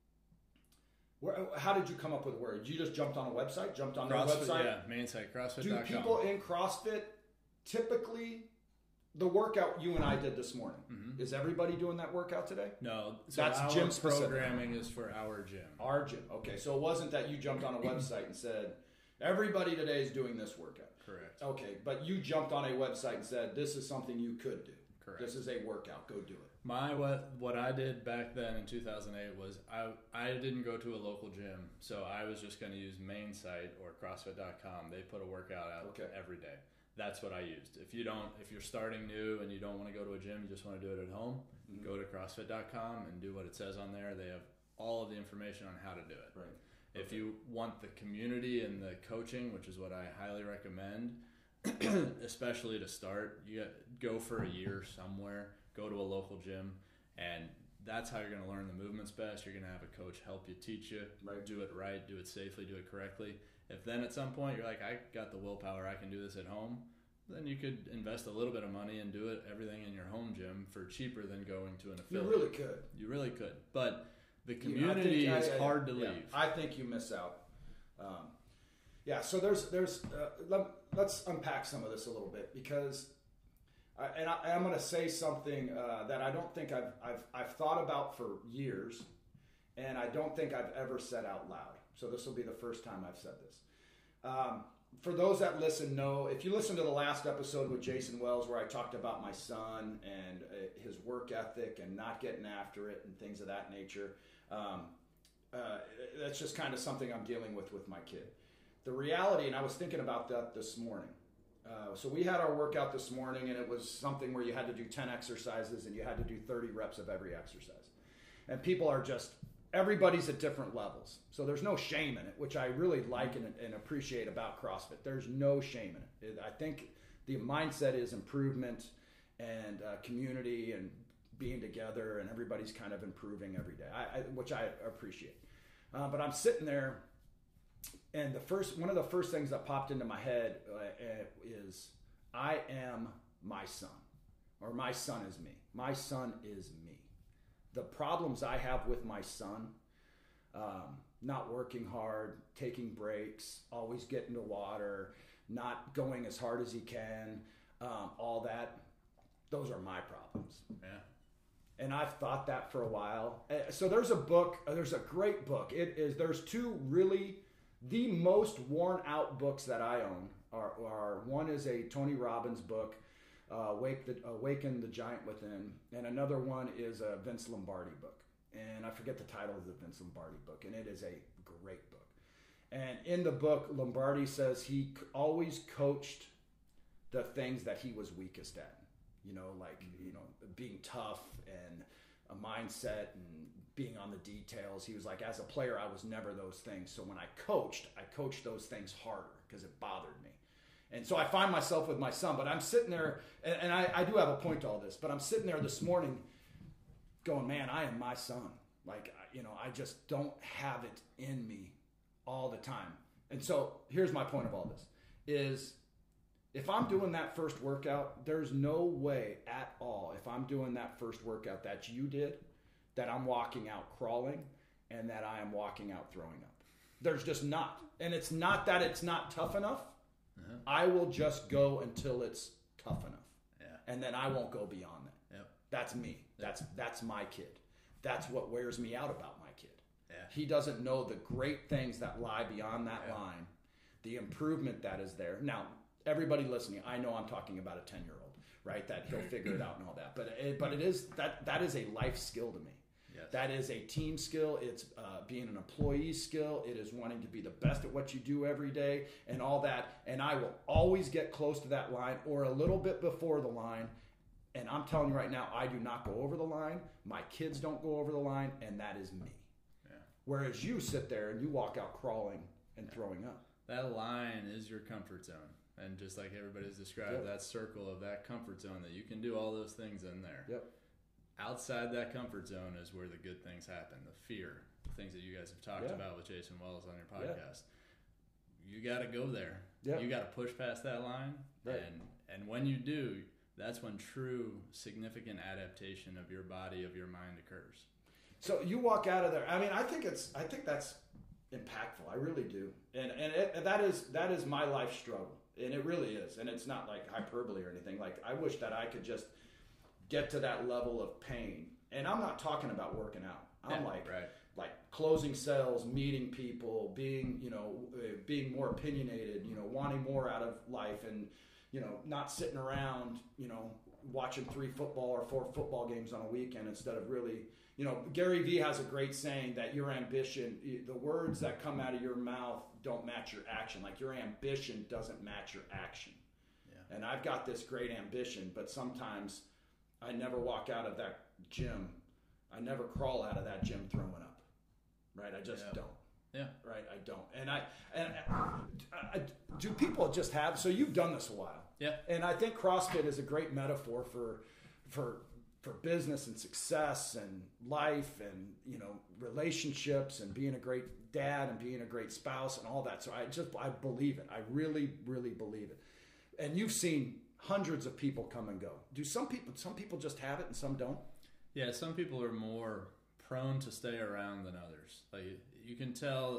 where, how did you come up with the word? You just jumped on a website, jumped on CrossFit, the website? Yeah, main site, CrossFit dot com. Do people in CrossFit typically, the workout you and I did this morning, mm-hmm. is everybody doing that workout today? No. So that's our gym programming is for our gym. Our gym. Okay, so it wasn't that you jumped on a website and said, everybody today is doing this workout. Correct. Okay, but you jumped on a website and said, this is something you could do. Correct. This is a workout. Go do it. My what what I did back then in two thousand eight was I I didn't go to a local gym, so I was just going to use main site or CrossFit dot com. They put a workout out okay. every day. That's what I used. If you don't, if you're starting new and you don't want to go to a gym, you just want to do it at home, mm-hmm. go to CrossFit dot com and do what it says on there. They have all of the information on how to do it. Right. If okay. you want the community and the coaching, which is what I highly recommend, especially to start, you go for a year somewhere, go to a local gym, and that's how you're going to learn the movements best. You're going to have a coach help you, teach you, right. do it right, do it safely, do it correctly. If then at some point you're like, I got the willpower, I can do this at home, then you could invest a little bit of money and do it everything in your home gym for cheaper than going to an affiliate. You really could. You really could. But the community you know, is I, I, hard to yeah, leave. I think you miss out. Um, yeah, so there's, there's uh, let, let's unpack some of this a little bit because, I, and I, I'm going to say something uh, that I don't think I've, I've, I've thought about for years, and I don't think I've ever said out loud. So this will be the first time I've said this. Um, for those that listen, know, if you listen to the last episode with Jason Wells where I talked about my son and uh, his work ethic and not getting after it and things of that nature, um, uh, that's just kind of something I'm dealing with with my kid. The reality, and I was thinking about that this morning. Uh, so we had our workout this morning, and it was something where you had to do ten exercises and you had to do thirty reps of every exercise. And people are just, everybody's at different levels. So there's no shame in it, which I really like and, and appreciate about CrossFit. There's no shame in it. I think the mindset is improvement and uh, community and being together, and everybody's kind of improving every day, I, I, which I appreciate. Uh, but I'm sitting there, and the first one of the first things that popped into my head uh, is, I am my son, or my son is me. My son is me. The problems I have with my son, um, not working hard, taking breaks, always getting to water, not going as hard as he can, um, all that, those are my problems. Yeah. And I've thought that for a while. So there's a book, there's a great book. It is, there's two really, the most worn out books that I own are, are one is a Tony Robbins book, uh, Wake the, Awaken the Giant Within. And another one is a Vince Lombardi book. And I forget the title of the Vince Lombardi book. And it is a great book. And in the book, Lombardi says he always coached the things that he was weakest at. You know, like, you know, being tough and a mindset and being on the details. He was like, as a player, I was never those things. So when I coached, I coached those things harder because it bothered me. And so I find myself with my son, but I'm sitting there, and, and I, I do have a point to all this, but I'm sitting there this morning going, man, I am my son. Like, you know, I just don't have it in me all the time. And so here's my point of all this is, if I'm doing that first workout, there's no way at all, if I'm doing that first workout that you did, that I'm walking out crawling and that I am walking out throwing up. There's just not. And it's not that it's not tough enough. Uh-huh. I will just go until it's tough enough. Yeah. And then I won't go beyond that. Yep. That's me. Yep. That's that's my kid. That's what wears me out about my kid. Yeah. He doesn't know the great things that lie beyond that yeah. line, the improvement that is there. Now, everybody listening, I know I'm talking about a ten-year-old, right? That he'll figure it out and all that. But it, but it is that that is a life skill to me. Yes. That is a team skill. It's uh, being an employee skill. It is wanting to be the best at what you do every day and all that. And I will always get close to that line or a little bit before the line. And I'm telling you right now, I do not go over the line. My kids don't go over the line, and that is me. Yeah. Whereas you sit there and you walk out crawling and yeah. throwing up. That line is your comfort zone. And just like everybody's described, yep. that circle of that comfort zone that you can do all those things in there. Yep. Outside that comfort zone is where the good things happen. The fear, the things that you guys have talked yeah. about with Jason Wells on your podcast. Yeah. You got to go there. Yep. You got to push past that line. Right. And and when you do, that's when true significant adaptation of your body, of your mind occurs. So you walk out of there. I mean, I think it's I think that's impactful. I really do. And and it, that is that is my life struggle. And it really is. And it's not like hyperbole or anything. Like, I wish that I could just get to that level of pain. And I'm not talking about working out. I'm yeah, like, right. like closing sales, meeting people, being, you know, uh, being more opinionated, you know, wanting more out of life and, you know, not sitting around, you know, watching three football or four football games on a weekend instead of really, you know, Gary Vee has a great saying that your ambition, the words that come out of your mouth don't match your action. Like, your ambition doesn't match your action. Yeah. And I've got this great ambition, but sometimes I never walk out of that gym. I never crawl out of that gym throwing up. Right? I just yeah. don't. Yeah. Right? I don't. And I, and I, I, do people just have, so you've done this a while. Yeah. And I think CrossFit is a great metaphor for, for, for business and success and life and, you know, relationships and being a great dad and being a great spouse and all that. So I just, I believe it. I really, really believe it. And you've seen hundreds of people come and go. Do some people, some people just have it and some don't? Yeah. Some people are more prone to stay around than others. Like, you can tell,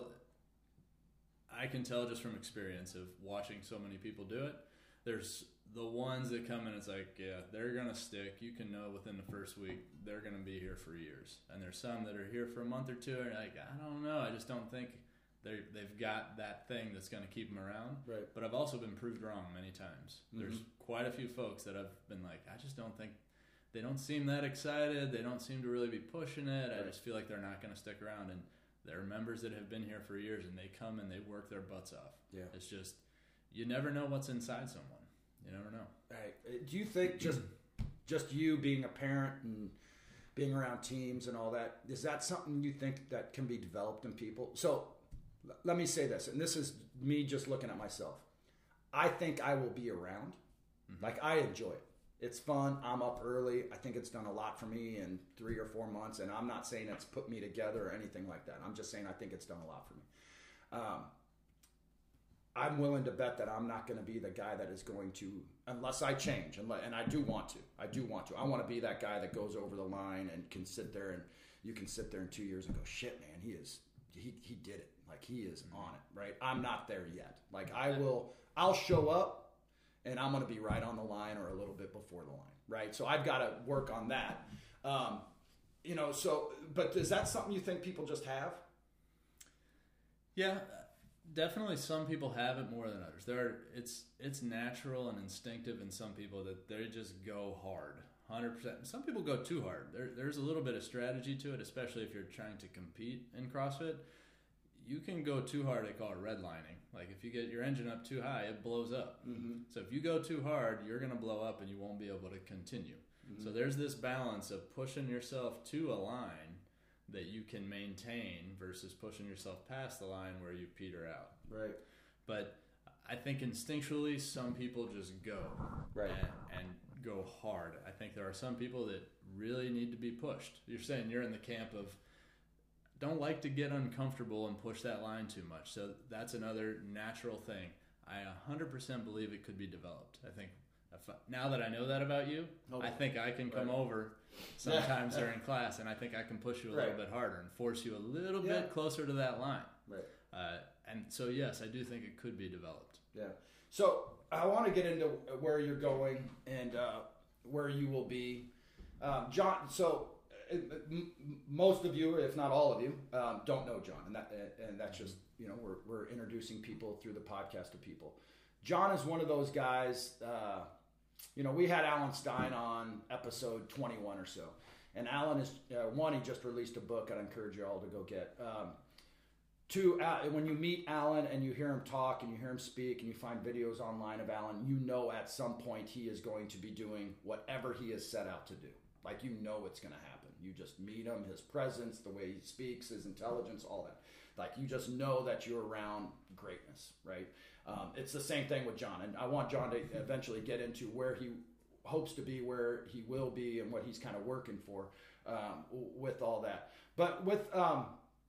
I can tell just from experience of watching so many people do it. There's the ones that come in, it's like, yeah, they're going to stick. You can know within the first week they're going to be here for years. And there's some that are here for a month or two and like, I don't know. I just don't think they they've got that thing that's going to keep them around. Right. But I've also been proved wrong many times. Mm-hmm. There's quite a few folks that have been like, I just don't think, they don't seem that excited. They don't seem to really be pushing it. Right. I just feel like they're not going to stick around. And there are members that have been here for years and they come and they work their butts off. Yeah. It's just, you never know what's inside someone. You never know. Right. Do you think just just you being a parent and being around teams and all that, is that something you think that can be developed in people? So l- let me say this, and this is me just looking at myself. I think I will be around. Mm-hmm. Like, I enjoy it. It's fun. I'm up early. I think it's done a lot for me in three or four months, and I'm not saying it's put me together or anything like that. I'm just saying I think it's done a lot for me. Um, I'm willing to bet that I'm not going to be the guy that is going to, unless I change, and, and I do want to. I do want to. I want to be that guy that goes over the line and can sit there, and you can sit there in two years and go, shit, man, he is, he he did it. Like, he is on it, right? I'm not there yet. Like, I will, I'll show up, and I'm going to be right on the line or a little bit before the line, right? So I've got to work on that. Um, you know, so, but is that something you think people just have? Yeah, definitely some people have it more than others. There are, it's it's natural and instinctive in some people that they just go hard, one hundred percent. Some people go too hard. There, there's a little bit of strategy to it, especially if you're trying to compete in CrossFit. You can go too hard, they call it redlining. Like if you get your engine up too high, it blows up. Mm-hmm. So if you go too hard, you're going to blow up and you won't be able to continue. Mm-hmm. So there's this balance of pushing yourself to a line that you can maintain versus pushing yourself past the line where you peter out. Right. But I think instinctually some people just go right. and, and go hard. I think there are some people that really need to be pushed. You're saying you're in the camp of don't like to get uncomfortable and push that line too much. So that's another natural thing. I one hundred percent believe it could be developed. I think if I, now that I know that about you, okay. I think I can come right. over sometimes yeah. during class and I think I can push you a right. little bit harder and force you a little yeah. bit closer to that line. Right. Uh, and so, yes, I do think it could be developed. Yeah. So I want to get into where you're going and uh, where you will be. Um, John, so m- most of you, if not all of you, um, don't know John. And that and that's just, you know, we're, we're introducing people through the podcast to people. John is one of those guys, uh, you know, we had Alan Stein on episode twenty-one or so. And Alan is, uh, one, he just released a book I'd encourage you all to go get. Um, two, uh, when you meet Alan and you hear him talk and you hear him speak and you find videos online of Alan, you know at some point he is going to be doing whatever he has set out to do. Like, you know it's going to happen. You just meet him, his presence, the way he speaks, his intelligence, all that. Like, you just know that you're around greatness, right? Um, it's the same thing with John. And I want John to eventually get into where he hopes to be, where he will be, and what he's kind of working for um, with all that. But with um,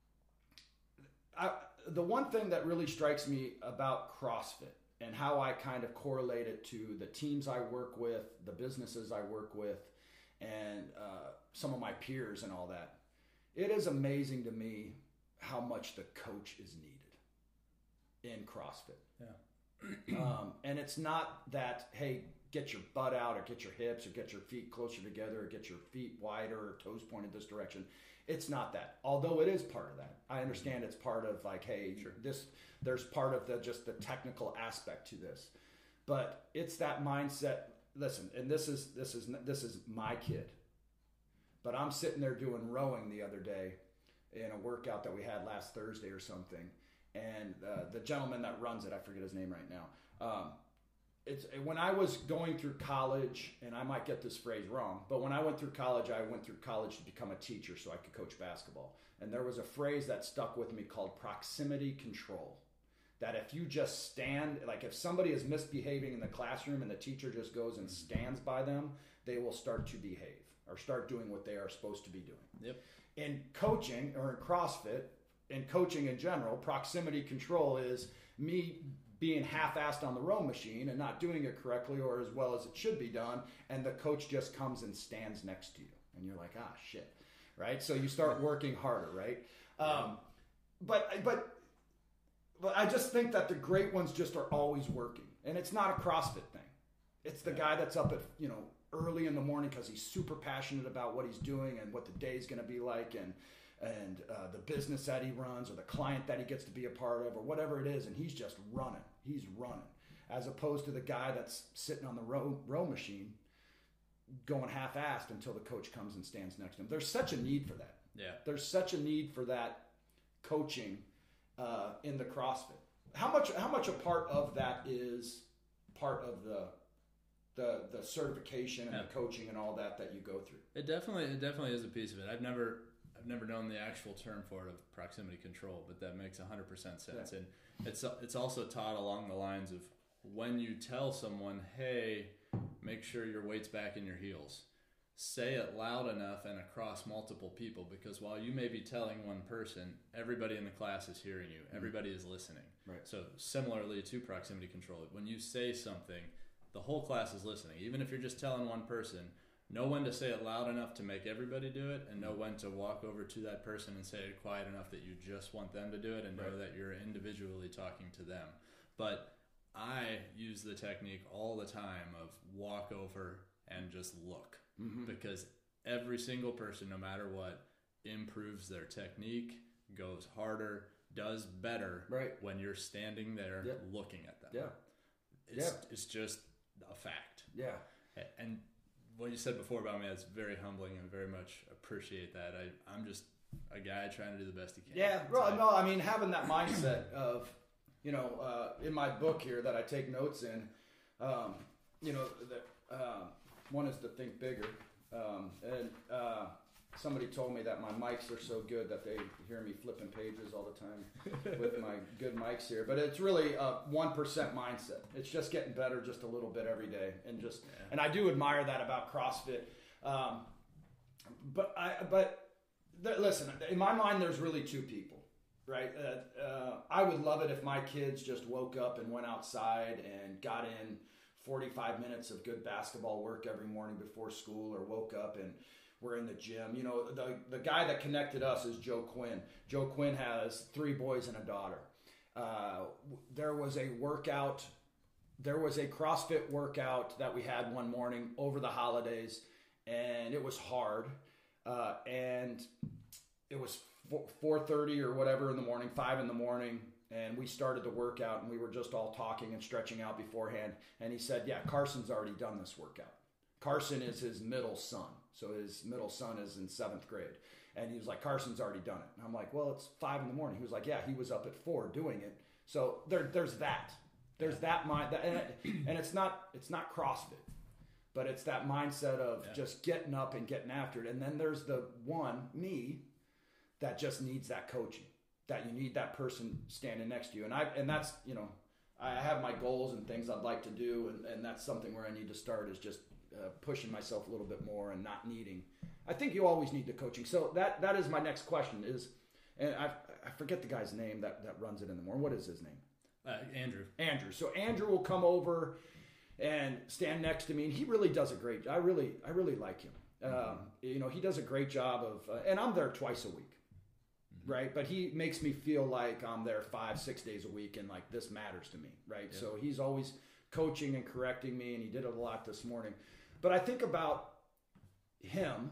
I, the one thing that really strikes me about CrossFit and how I kind of correlate it to the teams I work with, the businesses I work with, and uh, some of my peers and all that, it is amazing to me how much the coach is needed in CrossFit. Yeah. um, and it's not that, hey, get your butt out or get your hips or get your feet closer together or get your feet wider or toes pointed this direction. It's not that. Although it is part of that. I understand it's part of like, hey, sure. this there's part of the just the technical aspect to this. But it's that mindset. Listen, and this is this is this is my kid. But I'm sitting there doing rowing the other day in a workout that we had last Thursday or something. And uh, the gentleman that runs it, I forget his name right now. Um, it's when I was going through college, and I might get this phrase wrong, but when I went through college, I went through college to become a teacher so I could coach basketball. And there was a phrase that stuck with me called proximity control. That if you just stand, like if somebody is misbehaving in the classroom and the teacher just goes and stands by them, they will start to behave or start doing what they are supposed to be doing. Yep. In coaching or in CrossFit, in coaching in general, proximity control is me being half-assed on the row machine and not doing it correctly or as well as it should be done, and the coach just comes and stands next to you. And you're like, ah, shit, right? So you start working harder, right? Um, but but but I just think that the great ones just are always working. And it's not a CrossFit thing. It's the guy that's up at, you know, early in the morning because he's super passionate about what he's doing and what the day's going to be like and and uh, the business that he runs or the client that he gets to be a part of or whatever it is, and he's just running. He's running. As opposed to the guy that's sitting on the row, row machine going half-assed until the coach comes and stands next to him. There's such a need for that. Yeah. There's such a need for that coaching uh, in the CrossFit. How much how much a part of that is part of the the the certification and yeah. the coaching and all that that you go through? It definitely it definitely is a piece of it. I've never I've never known the actual term for it of proximity control, but that makes one hundred percent sense. Yeah. And it's it's also taught along the lines of when you tell someone, hey, make sure your weight's back in your heels, say it loud enough and across multiple people, because while you may be telling one person, everybody in the class is hearing you. Everybody is listening. Right. So similarly to proximity control, when you say something, the whole class is listening. Even if you're just telling one person, know when to say it loud enough to make everybody do it, and know when to walk over to that person and say it quiet enough that you just want them to do it, and know right. that you're individually talking to them. But I use the technique all the time of walk over and just look, mm-hmm. because every single person, no matter what, improves their technique, goes harder, does better right. when you're standing there yeah. looking at them. Yeah. It's, yeah. it's just a fact. Yeah. And what you said before about me, that's very humbling and very much appreciate that. I, I'm just a guy trying to do the best he can. Yeah, bro. No, I mean, having that mindset of, you know, uh, in my book here that I take notes in, um, you know, the, uh, one is to think bigger. Um, and uh, somebody told me that my mics are so good that they hear me flipping pages all the time with my good mics here. But it's really a one percent mindset. It's just getting better just a little bit every day. And just, yeah. and I do admire that about CrossFit. Um, but I, but th- listen, in my mind, there's really two people, right? Uh, uh, I would love it if my kids just woke up and went outside and got in forty-five minutes of good basketball work every morning before school, or woke up and we're in the gym. You know, the the guy that connected us is Joe Quinn. Joe Quinn has three boys and a daughter. Uh, there was a workout, there was a CrossFit workout that we had one morning over the holidays, and it was hard. Uh, and it was four thirty or whatever in the morning, five in the morning, and we started the workout, and we were just all talking and stretching out beforehand. And he said, yeah, Carson's already done this workout. Carson is his middle son. So his middle son is in seventh grade. And he was like, Carson's already done it. And I'm like, well, it's five in the morning. He was like, yeah, he was up at four doing it. So there, there's that. There's yeah. that mind. That, and, it, and it's not it's not CrossFit, but it's that mindset of yeah. just getting up and getting after it. And then there's the one, me, that just needs that coaching, that you need that person standing next to you. And I and that's, you know, I have my goals and things I'd like to do. And, and that's something where I need to start is just Uh, pushing myself a little bit more and not needing. I think you always need the coaching. So that that is my next question is, and I I forget the guy's name that, that runs it in the morning. What is his name? Uh, Andrew. Andrew. So Andrew will come over and stand next to me, and he really does a great job. I really I really like him. Um, mm-hmm. You know, he does a great job of, uh, and I'm there twice a week, mm-hmm. right? But he makes me feel like I'm there five, six days a week, and like this matters to me, right? Yeah. So he's always coaching and correcting me, and he did it a lot this morning. But I think about him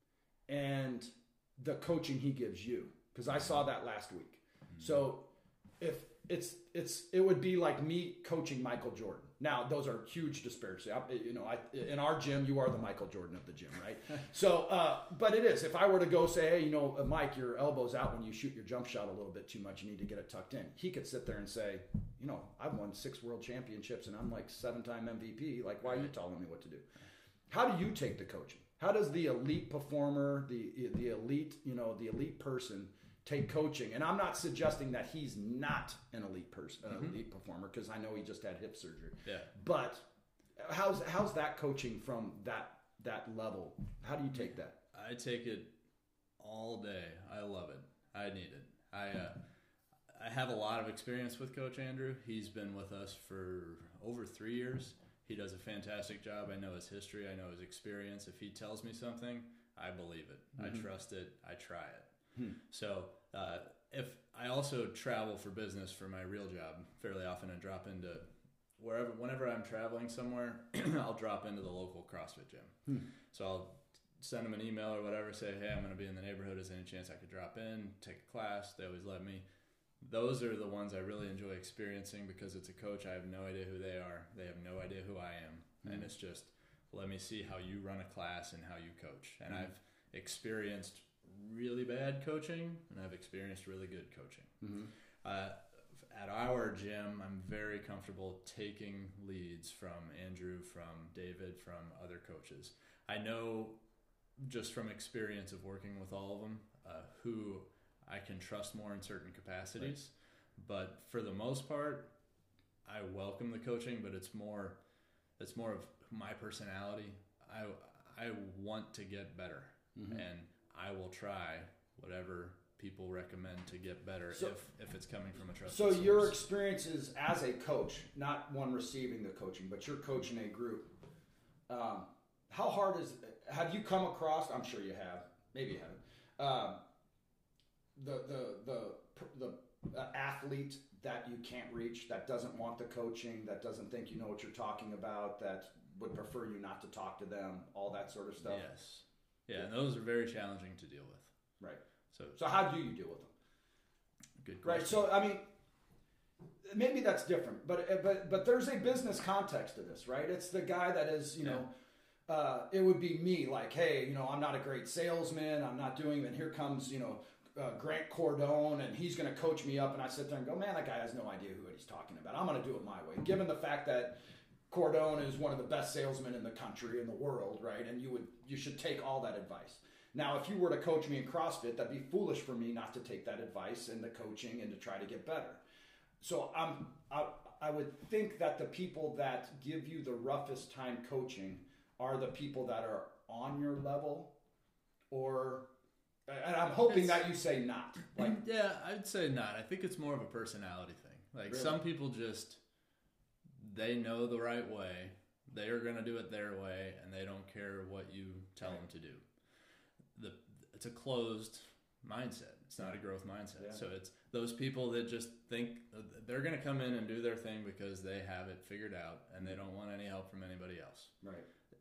and the coaching he gives you, because I saw that last week. Mm-hmm. So if it's it's it would be like me coaching Michael Jordan. Now those are huge disparities. I, you know, I, in our gym, you are the Michael Jordan of the gym, right? so, uh, but it is. If I were to go say, hey, you know, Mike, your elbow's out when you shoot your jump shot a little bit too much. You need to get it tucked in. He could sit there and say, you know, I've won six world championships and I'm like seven-time M V P. Like, why are you telling me what to do? How do you take the coaching? How does the elite performer, the the elite, you know, the elite person take coaching? And I'm not suggesting that he's not an elite person, an mm-hmm. elite performer, because I know he just had hip surgery. Yeah. But how's how's that coaching from that that level? How do you take that? I take it all day. I love it. I need it. I uh, I have a lot of experience with Coach Andrew. He's been with us for over three years. He does a fantastic job. I know his history. I know his experience. If he tells me something, I believe it. Mm-hmm. I trust it. I try it. Hmm. So uh, if I also travel for business for my real job fairly often and drop into wherever, whenever I'm traveling somewhere, I'll drop into the local CrossFit gym. Hmm. So I'll send them an email or whatever, say, hey, I'm going to be in the neighborhood. Is there any chance I could drop in, take a class? They always let me. Those are the ones I really enjoy experiencing because it's a coach. I have no idea who they are. They have no idea who I am. Mm-hmm. And it's just, let me see how you run a class and how you coach. And mm-hmm. I've experienced really bad coaching, and I've experienced really good coaching. Mm-hmm. Uh, at our gym, I'm very comfortable taking leads from Andrew, from David, from other coaches. I know just from experience of working with all of them uh, who I can trust more in certain capacities, right. But for the most part, I welcome the coaching, but it's more, it's more of my personality. I, I want to get better, mm-hmm. and I will try whatever people recommend to get better so, if, if it's coming from a trusted So source. Your experiences as a coach, not one receiving the coaching, but you're coaching a group. Um, how hard is, have you come across, I'm sure you have, maybe you haven't, um, the the the the uh, athlete that you can't reach, that doesn't want the coaching, that doesn't think you know what you're talking about, that would prefer you not to talk to them, all that sort of stuff? Yes. Yeah, and those are very challenging to deal with. Right. So, so how do you deal with them? Good question. Right. So, I mean, maybe that's different, but but but there's a business context to this, right? It's the guy that is, you yeah. know, uh, it would be me, like, hey, you know, I'm not a great salesman. I'm not doing, and here comes, you know, uh, Grant Cardone, and he's going to coach me up, and I sit there and go, man, that guy has no idea who he's talking about. I'm going to do it my way, given the fact that Cardone is one of the best salesmen in the country, in the world, right? And you would you should take all that advice. Now, if you were to coach me in CrossFit, that'd be foolish for me not to take that advice and the coaching and to try to get better. So I'm, I, I would think that the people that give you the roughest time coaching are the people that are on your level, or, and I'm hoping it's, that you say not. Like, yeah, I'd say not. I think it's more of a personality thing. Like really? Some people just, they know the right way. They are going to do it their way, and they don't care what you tell right. them to do. The it's a closed mindset. It's not a growth mindset. Yeah. So it's those people that just think they're going to come in and do their thing because they have it figured out and they don't want any help from anybody else. Right.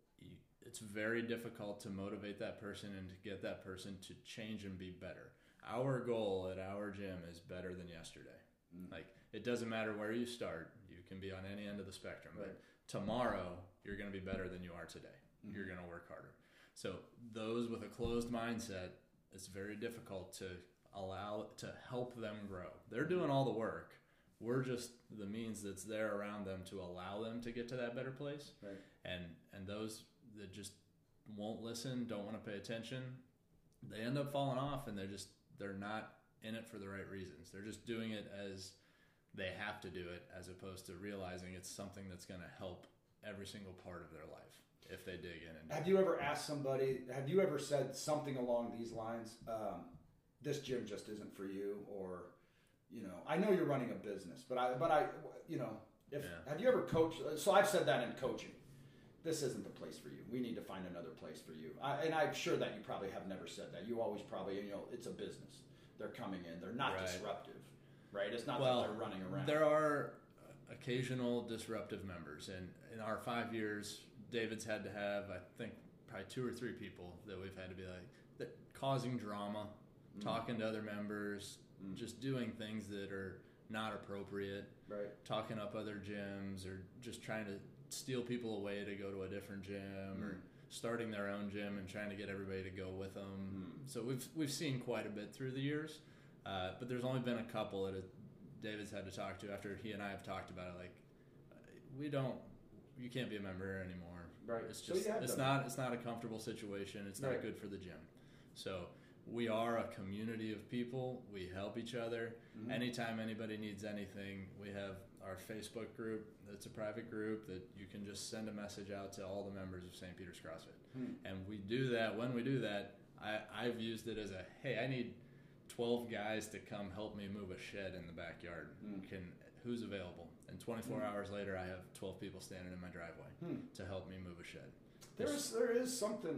It's very difficult to motivate that person and to get that person to change and be better. Our goal at our gym is better than yesterday. Mm. Like, it doesn't matter where you start. You can be on any end of the spectrum. Right. But tomorrow, you're going to be better than you are today. Mm. You're going to work harder. So those with a closed mindset, it's very difficult to allow, to help them grow. They're doing all the work. We're just the means that's there around them to allow them to get to that better place. Right. And and those that just won't listen, don't want to pay attention, they end up falling off, and they're just, they're not in it for the right reasons. They're just doing it as they have to do it, as opposed to realizing it's something that's going to help every single part of their life if they dig in. And have you ever asked somebody, have you ever said something along these lines, um, this gym just isn't for you, or, you know, I know you're running a business, but I, but I, you know, if, yeah. have you ever coached, so I've said that in coaching, this isn't the place for you. We need to find another place for you. I, and I'm sure that you probably have never said that. You always probably, you know, it's a business. They're coming in. They're not right. disruptive, right? It's not well, that they're running around. There are occasional disruptive members. And in our five years, David's had to have, I think, probably two or three people that we've had to be like, that causing drama, mm. talking to other members, mm. just doing things that are not appropriate, right? Talking up other gyms, or just trying to steal people away to go to a different gym, mm. or starting their own gym and trying to get everybody to go with them. Mm. So we've we've seen quite a bit through the years, uh, but there's only been a couple that it, David's had to talk to after he and I have talked about it. Like, we don't, you can't be a member anymore. Right. It's just, so it's not, it's not a comfortable situation. It's not right. good for the gym. So we are a community of people. We help each other. Mm-hmm. Anytime anybody needs anything, we have our Facebook group. That's a private group that you can just send a message out to all the members of Saint Peter's CrossFit. Hmm. And we do that. When we do that, I, I've used it as a, hey, I need twelve guys to come help me move a shed in the backyard. Hmm. Can who's available? And twenty-four hmm. hours later, I have twelve people standing in my driveway hmm. to help me move a shed. There is there is something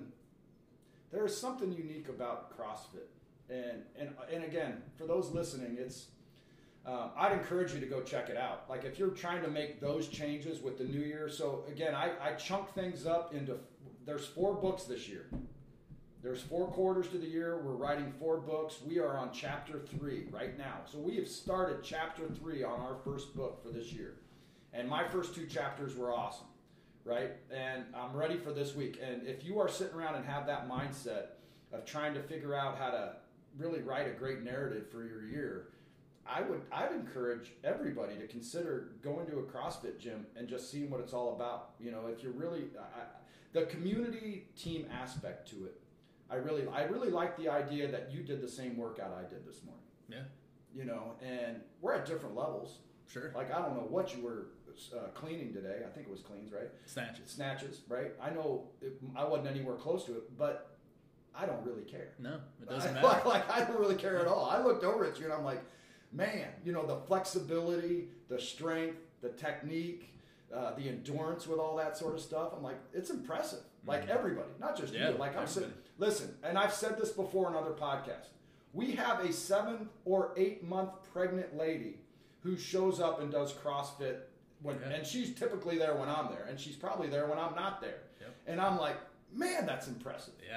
there is something unique about CrossFit, and and and again, for those listening, it's. Um, I'd encourage you to go check it out. Like, if you're trying to make those changes with the new year. So again, I, I chunk things up into, there's four books this year. There's four quarters to the year. We're writing four books. We are on chapter three right now. So we have started chapter three on our first book for this year. And my first two chapters were awesome, right? And I'm ready for this week. And if you are sitting around and have that mindset of trying to figure out how to really write a great narrative for your year, I would, I'd encourage everybody to consider going to a CrossFit gym and just seeing what it's all about. You know, if you're really, I, the community team aspect to it, I really, I really like the idea that you did the same workout I did this morning. Yeah. You know, and we're at different levels. Sure. Like, I don't know what you were uh, cleaning today. I think it was cleans, right? Snatches. Snatches, right? I know it, I wasn't anywhere close to it, but I don't really care. No, it doesn't I, matter. Like, I don't really care at all. I looked over at you and I'm like, man, you know, the flexibility, the strength, the technique, uh, the endurance with all that sort of stuff. I'm like, it's impressive. Like, mm-hmm. everybody, not just yeah, you. Like, I'm saying, listen, and I've said this before in other podcasts. We have a seven or eight month pregnant lady who shows up and does CrossFit, when, yeah. and she's typically there when I'm there, and she's probably there when I'm not there. Yep. And I'm like, man, that's impressive. Yeah.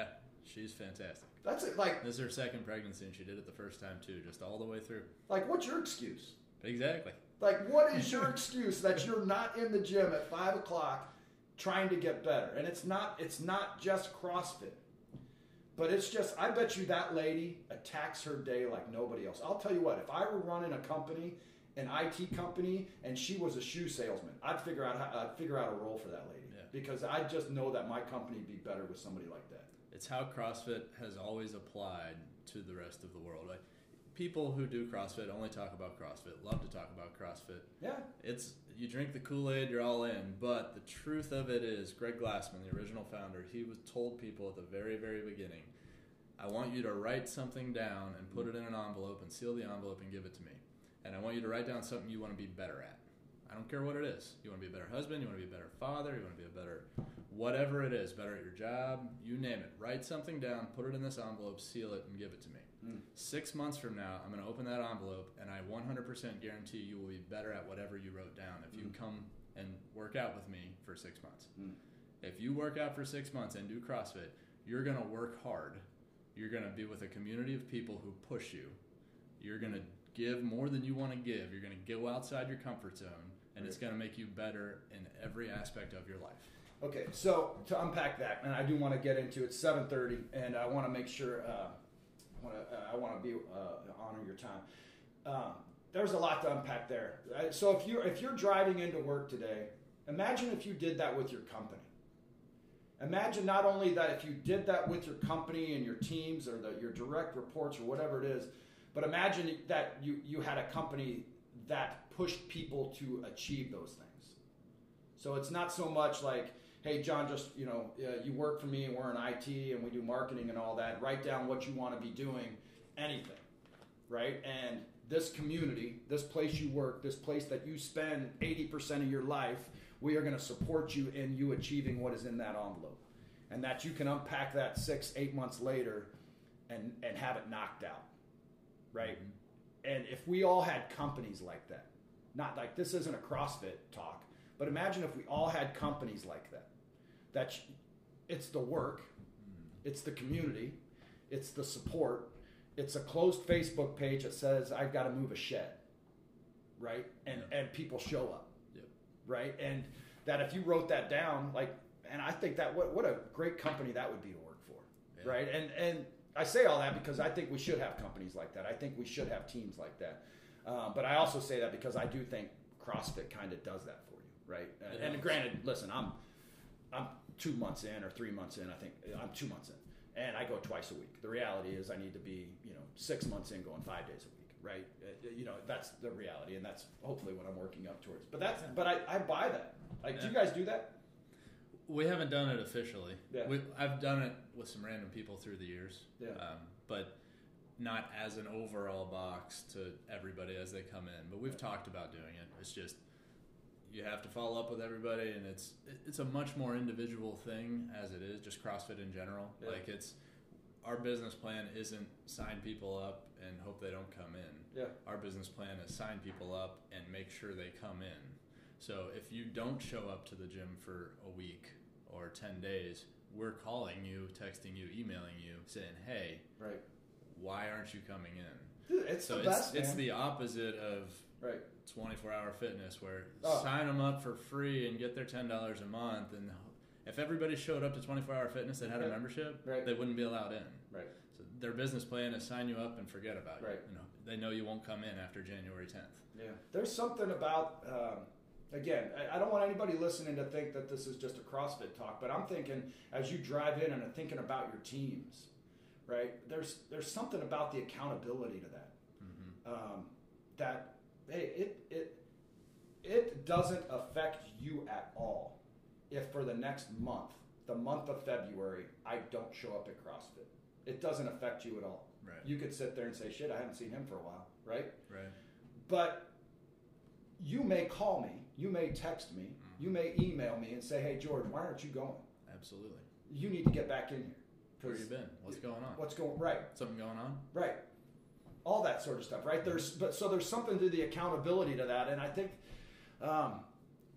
She's fantastic. That's it. Like, this is her second pregnancy, and she did it the first time too, just all the way through. Like, what's your excuse? Exactly. Like, what is your excuse that you're not in the gym at five o'clock trying to get better? And it's not. It's not just CrossFit, but it's just. I bet you that lady attacks her day like nobody else. I'll tell you what. If I were running a company, an I T company, and she was a shoe salesman, I'd figure out how, I'd figure out a role for that lady. Yeah. Because I just know that my company would be better with somebody like that. It's how CrossFit has always applied to the rest of the world. Like, people who do CrossFit only talk about CrossFit, love to talk about CrossFit. Yeah. It's you drink the Kool-Aid, you're all in. But the truth of it is, Greg Glassman, the original founder, he was told people at the very, very beginning, I want you to write something down and put it in an envelope and seal the envelope and give it to me. And I want you to write down something you want to be better at. I don't care what it is. You want to be a better husband, you want to be a better father, you want to be a better whatever it is, better at your job, you name it. Write something down, put it in this envelope, seal it, and give it to me. Mm. Six months from now, I'm going to open that envelope, and I one hundred percent guarantee you will be better at whatever you wrote down if mm. you come and work out with me for six months. Mm. If you work out for six months and do CrossFit, you're going to work hard. You're going to be with a community of people who push you. You're going to give more than you want to give. You're going to go outside your comfort zone, and right. it's going to make you better in every aspect of your life. Okay, so to unpack that, and I do want to get into it, seven thirty, and I want to make sure, uh, I want to, uh, I want to be uh, honor your time. Um, there's a lot to unpack there. Right? So if you're if you're driving into work today, imagine if you did that with your company. Imagine not only that if you did that with your company and your teams or the, your direct reports or whatever it is, but imagine that you you had a company that pushed people to achieve those things. So it's not so much like, hey, John, just, you know, uh, you work for me and we're in I T and we do marketing and all that. Write down what you want to be doing, anything, right? And this community, this place you work, this place that you spend eighty percent of your life, we are going to support you in you achieving what is in that envelope. And that you can unpack that six, eight months later and, and have it knocked out, right? Mm-hmm. And if we all had companies like that, not like this isn't a CrossFit talk, but imagine if we all had companies like that. That it's the work, it's the community, it's the support, it's a closed Facebook page that says I've got to move a shed, right? And yeah. and people show up, yep. right? And that if you wrote that down, like, and I think that what what a great company that would be to work for, yeah. right? And and I say all that because I think we should have companies like that. I think we should have teams like that. Um, but I also say that because I do think CrossFit kind of does that for you, right? Uh, and granted, listen, I'm I'm two months in or three months in. I think I'm two months in, and I go twice a week. The reality is, I need to be, you know, six months in, going five days a week, right? Uh, you know, that's the reality, and that's hopefully what I'm working up towards. But that's, but I, I buy that. Like, yeah. do you guys do that? We haven't done it officially. Yeah. We, I've done it with some random people through the years, yeah. um, but not as an overall box to everybody as they come in. But we've right. talked about doing it. It's just, you have to follow up with everybody, and it's it's a much more individual thing as it is just CrossFit in general. Yeah. Like, it's our business plan isn't sign people up and hope they don't come in. Yeah. Our business plan is sign people up and make sure they come in. So if you don't show up to the gym for a week or ten days, we're calling you, texting you, emailing you, saying, "Hey, right, why aren't you coming in?" Dude, it's so the it's, best, it's man. the opposite of right. twenty-four hour fitness, where oh. sign them up for free and get their ten dollars a month. And if everybody showed up to twenty-four hour fitness that had right. a membership, right. they wouldn't be allowed in. Right. So their business plan is sign you up and forget about right. it. You know, they know you won't come in after January tenth. Yeah. There's something about, um, again, I, I don't want anybody listening to think that this is just a CrossFit talk, but I'm thinking as you drive in and are thinking about your teams, right? There's there's something about the accountability to that. Mm-hmm. Um, that hey, it it it doesn't affect you at all if for the next month, the month of February, I don't show up at CrossFit. It doesn't affect you at all. Right. You could sit there and say, shit, I haven't seen him for a while, right? Right. But you may call me, you may text me, mm-hmm. you may email me and say, hey, George, why aren't you going? Absolutely. You need to get back in here. Where you been? What's going on? What's going right? Something going on? Right. All that sort of stuff, right? There's but so there's something to the accountability to that, and I think um,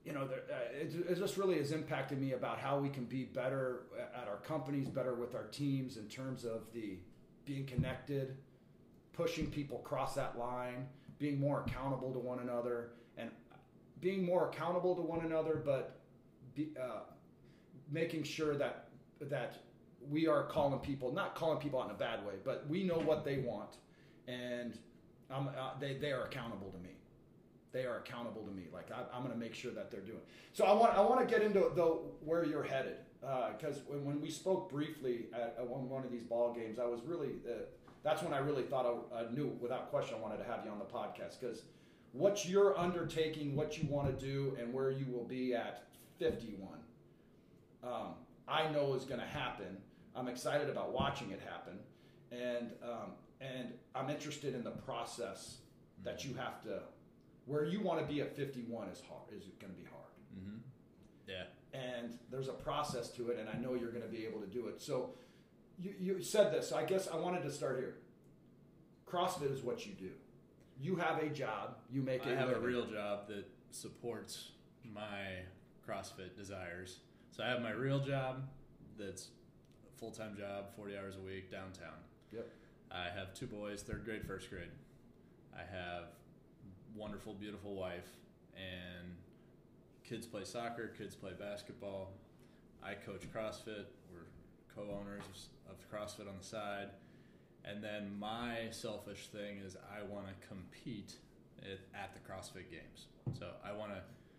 you know, there, uh, it, it just really has impacted me about how we can be better at our companies, better with our teams in terms of the being connected, pushing people across that line, being more accountable to one another, and being more accountable to one another, but be, uh, making sure that that we are calling people, not calling people out in a bad way, but we know what they want, and um, uh, they they are accountable to me. They are accountable to me. Like I, I'm going to make sure that they're doing. So I want I want to get into though where you're headed, because uh, when, when we spoke briefly at, at one, one of these ball games, I was really uh, that's when I really thought I, I knew without question I wanted to have you on the podcast, because what you're undertaking, what you want to do, and where you will be at fifty-one, um, I know is going to happen. I'm excited about watching it happen, and um, and I'm interested in the process that you have to. Where you want to be at fifty-one is hard. Is going to be hard. Mm-hmm. Yeah. And there's a process to it, and I know you're going to be able to do it. So you, you said this. So I guess I wanted to start here. CrossFit is what you do. You have a job. You make. I a have living. a real job that supports my CrossFit desires. So I have my real job that's a full-time job, forty hours a week downtown. Yep. I have two boys, third grade, first grade. I have wonderful, beautiful wife, and kids play soccer, kids play basketball. I coach CrossFit. We're co-owners of CrossFit on the side. And then my selfish thing is I want to compete at, at the CrossFit Games. So I want to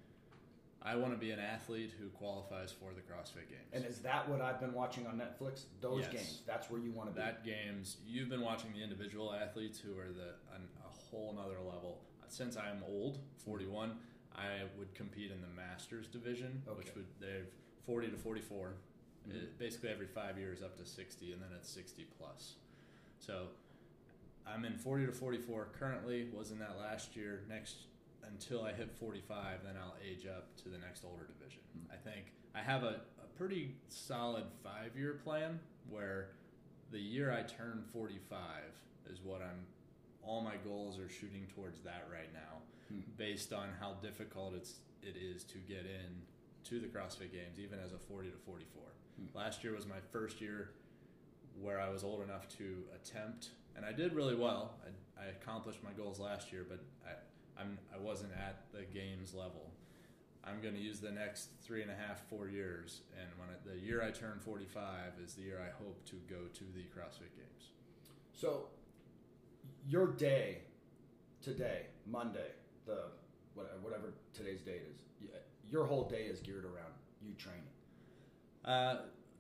I want to be an athlete who qualifies for the CrossFit Games. And is that what I've been watching on Netflix? Those Yes. games. That's where you want to be. That games, you've been watching the individual athletes who are the on a whole nother level. Since I'm old, forty-one, I would compete in the Masters division, Okay. which would they've forty to forty-four, Mm-hmm. it, basically every five years up to sixty, and then it's sixty plus. So I'm in forty to forty-four currently. Was in that last year. Next until I hit forty-five, then I'll age up to the next older division. Mm-hmm. I think I have a, a pretty solid five-year plan where the year I turn forty-five is what I'm. All my goals are shooting towards that right now, hmm. based on how difficult it's it is to get in to the CrossFit Games, even as a forty to forty-four. Hmm. Last year was my first year where I was old enough to attempt, and I did really well. I, I accomplished my goals last year, but I I'm I wasn't at the games level. I'm going to use the next three and a half, four years, and when it, the year I turn forty-five is the year I hope to go to the CrossFit Games. So. Your day today, Monday, the whatever today's date is, your whole day is geared around you training. Uh,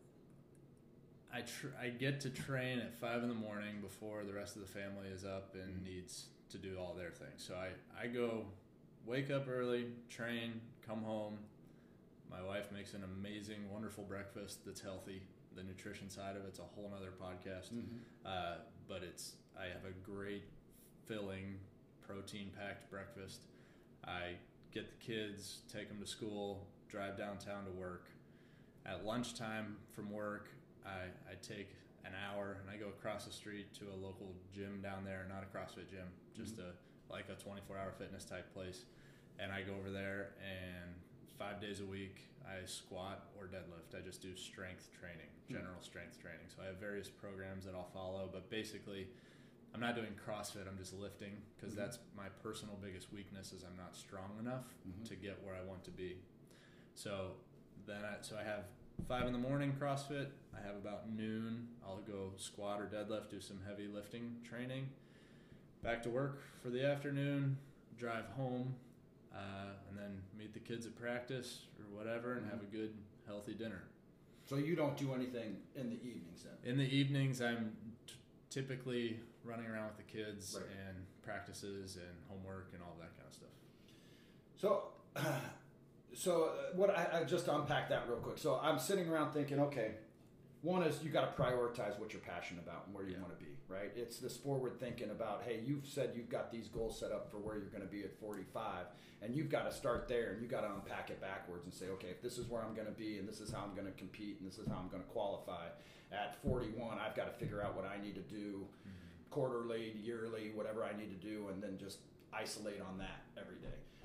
I tr- I get to train at five in the morning before the rest of the family is up and needs to do all their things. So I, I go wake up early, train, come home. My wife makes an amazing, wonderful breakfast that's healthy. The nutrition side of it's a whole nother podcast. Mm-hmm. Uh, but it's I have a great, filling, protein-packed breakfast. I get the kids, take them to school, drive downtown to work. At lunchtime from work, I, I take an hour and I go across the street to a local gym down there, not a CrossFit gym, just mm-hmm. a like a twenty-four hour fitness type place. And I go over there, and five days a week I squat or deadlift. I just do strength training, general mm-hmm. strength training. So I have various programs that I'll follow, but basically I'm not doing CrossFit, I'm just lifting, because mm-hmm. that's my personal biggest weakness is I'm not strong enough mm-hmm. to get where I want to be. So then I, so I have five in the morning CrossFit. I have about noon. I'll go squat or deadlift, do some heavy lifting training. Back to work for the afternoon, drive home, uh, and then meet the kids at practice or whatever, and mm-hmm. have a good, healthy dinner. So you don't do anything in the evenings then? In the evenings, I'm t- typically running around with the kids right. and practices and homework and all that kind of stuff. So, uh, so what I, I just unpack that real quick. So I'm sitting around thinking, okay, one is you got to prioritize what you're passionate about and where you yeah. want to be, right? It's this forward thinking about, hey, you've said you've got these goals set up for where you're going to be at forty-five, and you've got to start there, and you've got to unpack it backwards and say, okay, if this is where I'm going to be, and this is how I'm going to compete, and this is how I'm going to qualify, at forty-one, I've got to figure out what I need to do mm-hmm. quarterly, yearly, whatever I need to do, and then just isolate on that every day.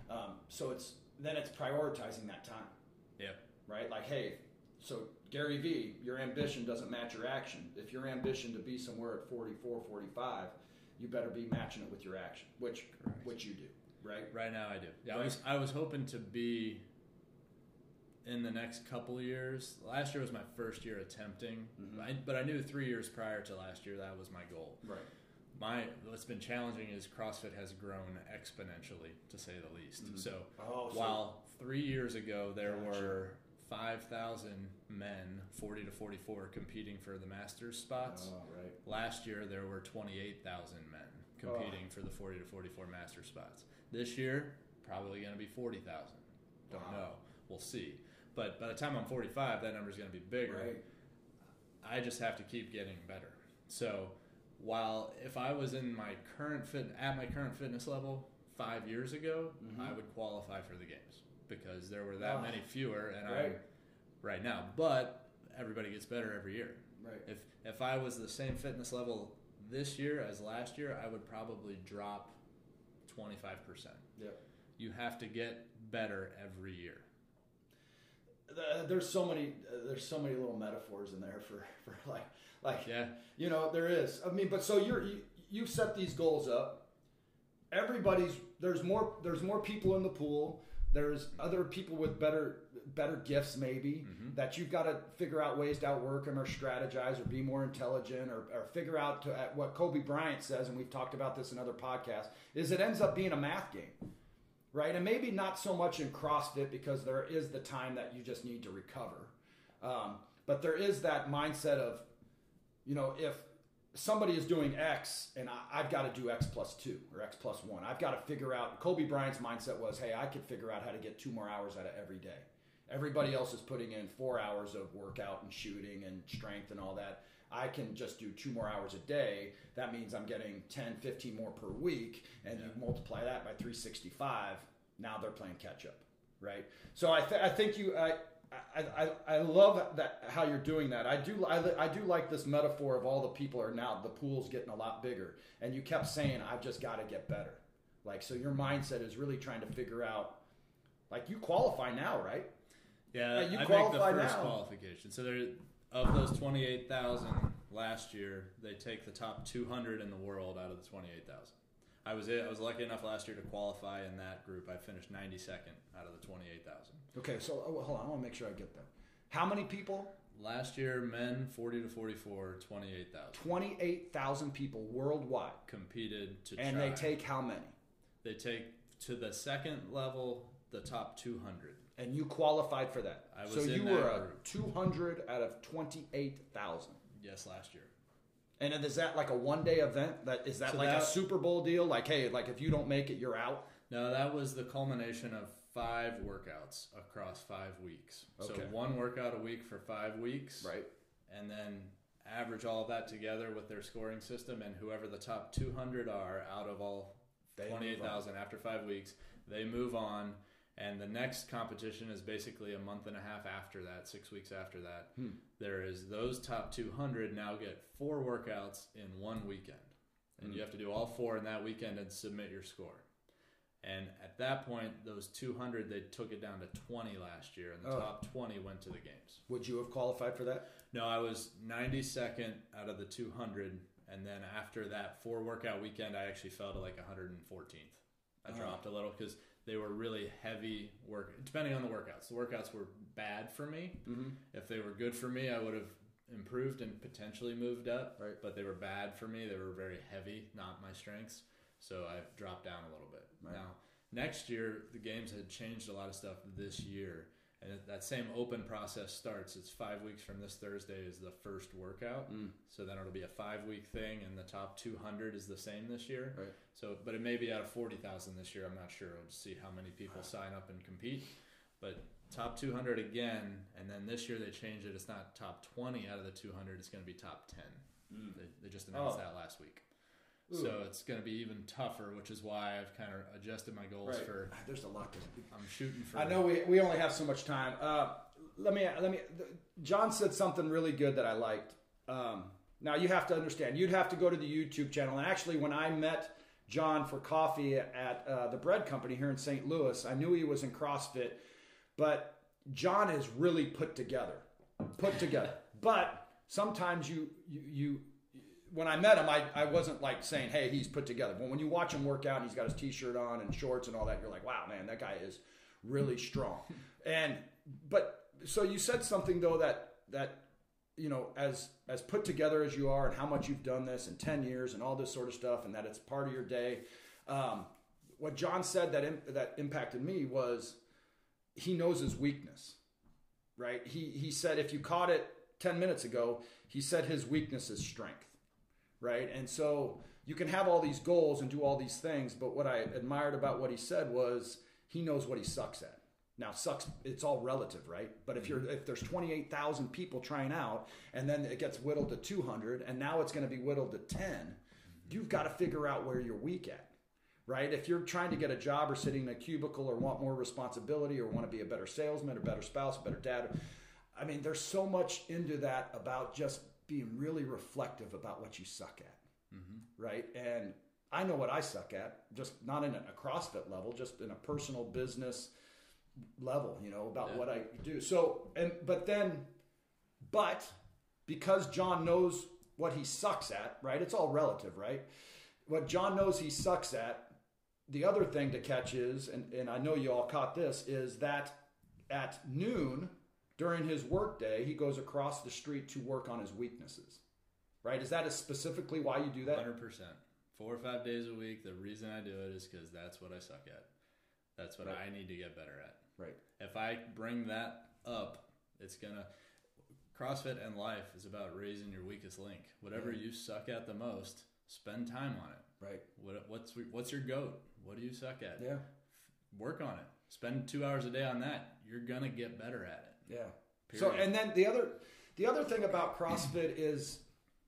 Um, so it's then it's prioritizing that time. Yeah. Right? Like, hey, so Gary Vee, your ambition doesn't match your action. If your ambition to be somewhere at forty-four, forty-five, you better be matching it with your action, which Correct. which you do, right? Right now I do. Yeah, right. I was I was hoping to be in the next couple of years. Last year was my first year attempting, mm-hmm. I, but I knew three years prior to last year that was my goal. Right. My what's been challenging is CrossFit has grown exponentially, to say the least. Mm-hmm. So, oh, so while three years ago there gotcha. were five thousand men, forty to forty-four, competing for the Masters spots. Oh, right. Last year there were twenty-eight thousand men competing oh. for the forty to forty-four Masters spots. This year, probably going to be forty thousand. Don't wow. know. We'll see. But by the time I'm forty-five, that number is going to be bigger. Right. I just have to keep getting better. So while if I was in my current fit at my current fitness level five years ago, mm-hmm. I would qualify for the games because there were that oh. many fewer, and right. I'm right now. But everybody gets better every year. Right. If if I was the same fitness level this year as last year, I would probably drop twenty-five percent. Yeah. You have to get better every year. There's so many. Uh, there's so many little metaphors in there for, for like like yeah. You know, there is. I mean, but so you're you, you've set these goals up. Everybody's there's more there's more people in the pool. There's other people with better better gifts maybe mm-hmm. that you've got to figure out ways to outwork them or strategize or be more intelligent or, or figure out to, at what Kobe Bryant says, and we've talked about this in other podcasts, is it ends up being a math game. Right, and maybe not so much in CrossFit because there is the time that you just need to recover. Um, but there is that mindset of, you know, if somebody is doing X and I, I've got to do X plus two or X plus one, I've got to figure out, Kobe Bryant's mindset was, hey, I could figure out how to get two more hours out of every day. Everybody else is putting in four hours of workout and shooting and strength and all that. I can just do two more hours a day. That means I'm getting ten, fifteen more per week, and yeah. you multiply that by three sixty-five. Now they're playing catch up, right? So I, th- I think you, I, I, I, I love that how you're doing that. I do, I, I do like this metaphor of all the people are now the pool's getting a lot bigger, and you kept saying I've just got to get better. Like so, your mindset is really trying to figure out, like you qualify now, right? Yeah, like you I qualify make the first now. qualification. So there, of those twenty-eight thousand last year, they take the top two hundred in the world out of the twenty-eight thousand. I was I was lucky enough last year to qualify in that group. I finished ninety-second out of the twenty-eight thousand. Okay, so oh, hold on, I want to make sure I get that. How many people? Last year, men forty to forty-four, twenty-eight thousand. twenty-eight thousand people worldwide competed to and try. They take how many? They take to the second level the top two hundred. And you qualified for that. I was so in you that were a group. two hundred out of twenty-eight thousand. Yes, last year. And is that like a one-day event? That is that so like that, a Super Bowl deal? Like, hey, like if you don't make it, you're out? No, that was the culmination of five workouts across five weeks. Okay. So one workout a week for five weeks. Right. And then average all of that together with their scoring system, and whoever the top two hundred are out of all twenty-eight thousand after five weeks, they move on. And the next competition is basically a month and a half after that, six weeks after that. Hmm. There is those top two hundred now get four workouts in one weekend. And hmm. you have to do all four in that weekend and submit your score. And at that point, those two hundred, they took it down to twenty last year, and the oh. top twenty went to the games. Would you have qualified for that? No, I was ninety-second out of the two hundred. And then after that four workout weekend, I actually fell to like one hundred fourteenth. I oh. dropped a little because they were really heavy work, depending on the workouts. The workouts were bad for me. Mm-hmm. If they were good for me, I would have improved and potentially moved up. Right. But they were bad for me. They were very heavy, not my strengths. So I dropped down a little bit. Right. Now, next year, the games had changed a lot of stuff this year. And that same open process starts. It's five weeks from this Thursday is the first workout. Mm. So then it'll be a five-week thing, and the top two hundred is the same this year. Right. So, but it may be out of forty thousand this year. I'm not sure. We'll see how many people sign up and compete. But top two hundred again, and then this year they changed it. It's not top twenty out of the two hundred. It's going to be top ten. Mm. They, they just announced oh. that last week. Ooh. So it's going to be even tougher, which is why I've kind of adjusted my goals right. for. There's a lot to. I'm shooting for. I know we we only have so much time. Uh, let me let me. John said something really good that I liked. Um, now you have to understand. You'd have to go to the YouTube channel. And actually, when I met John for coffee at uh, the bread company here in Saint Louis. I knew he was in CrossFit, but John is really put together, put together. But sometimes you, you, you when I met him, I, I wasn't like saying, hey, he's put together. But when you watch him work out and he's got his t-shirt on and shorts and all that, you're like, wow, man, that guy is really strong. And, but, so you said something though that, that, you know, as, as put together as you are and how much you've done this in ten years and all this sort of stuff, and that it's part of your day. Um, what John said that, im- that impacted me was he knows his weakness, right? He, he said, if you caught it ten minutes ago, he said his weakness is strength. Right. And so you can have all these goals and do all these things. But what I admired about what he said was he knows what he sucks at. Now, sucks, it's all relative, right? But if you're if there's twenty-eight thousand people trying out and then it gets whittled to two hundred and now it's going to be whittled to ten, you've got to figure out where you're weak at. Right. If you're trying to get a job or sitting in a cubicle or want more responsibility or want to be a better salesman or better spouse, better dad. I mean, there's so much into that about just being really reflective about what you suck at, mm-hmm. right? And I know what I suck at, just not in a CrossFit level, just in a personal business level, you know, about yeah. what I do. So, and but then, but because John knows what he sucks at, right? It's all relative, right? What John knows he sucks at, the other thing to catch is, and, and I know you all caught this, is that at noon, during his work day, he goes across the street to work on his weaknesses, right? Is that a specifically why you do that? one hundred percent. Four or five days a week. The reason I do it is because that's what I suck at. That's what right. I need to get better at. Right. If I bring that up, it's going to... CrossFit and life is about raising your weakest link. Whatever yeah. you suck at the most, spend time on it. Right. What, what's what's your goat? What do you suck at? Yeah. Work on it. Spend two hours a day on that. You're going to get better at it. Yeah. Period. So, and then the other, the other thing about CrossFit is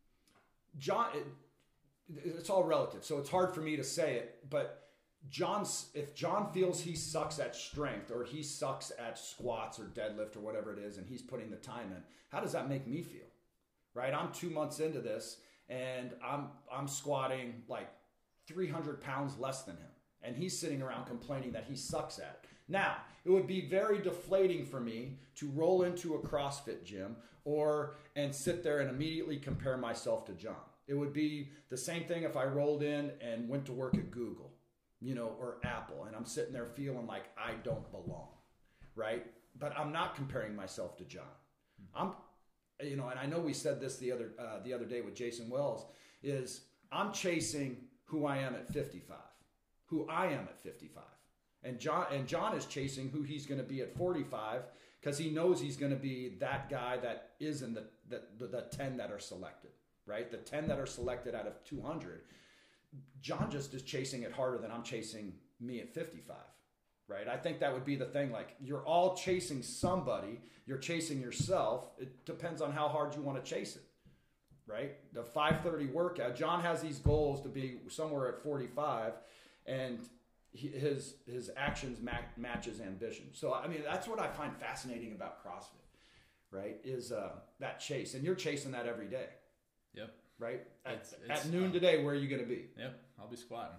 John, it, it's all relative. So it's hard for me to say it, but John's, if John feels he sucks at strength or he sucks at squats or deadlift or whatever it is, and he's putting the time in, how does that make me feel? Right. I'm two months into this and I'm, I'm squatting like three hundred pounds less than him. And he's sitting around complaining that he sucks at it. Now, it would be very deflating for me to roll into a CrossFit gym or and sit there and immediately compare myself to John. It would be the same thing if I rolled in and went to work at Google, you know, or Apple, and I'm sitting there feeling like I don't belong, right? But I'm not comparing myself to John. I'm, you know, and I know we said this the other uh, the other day with Jason Wells, is I'm chasing who I am at fifty-five, who I am at fifty-five. And John and John is chasing who he's going to be at forty-five because he knows he's going to be that guy that is in the, the, the, the ten that are selected, right? The ten that are selected out of two hundred. John just is chasing it harder than I'm chasing me at fifty-five, right? I think that would be the thing. Like, you're all chasing somebody. You're chasing yourself. It depends on how hard you want to chase it, right? The five thirty workout. John has these goals to be somewhere at forty-five, and He, his his actions ma- match his ambition. So, I mean, that's what I find fascinating about CrossFit, right, is uh, that chase. And you're chasing that every day. Yep. Right? At, it's, it's, at noon um, today, where are you going to be? Yep, I'll be squatting.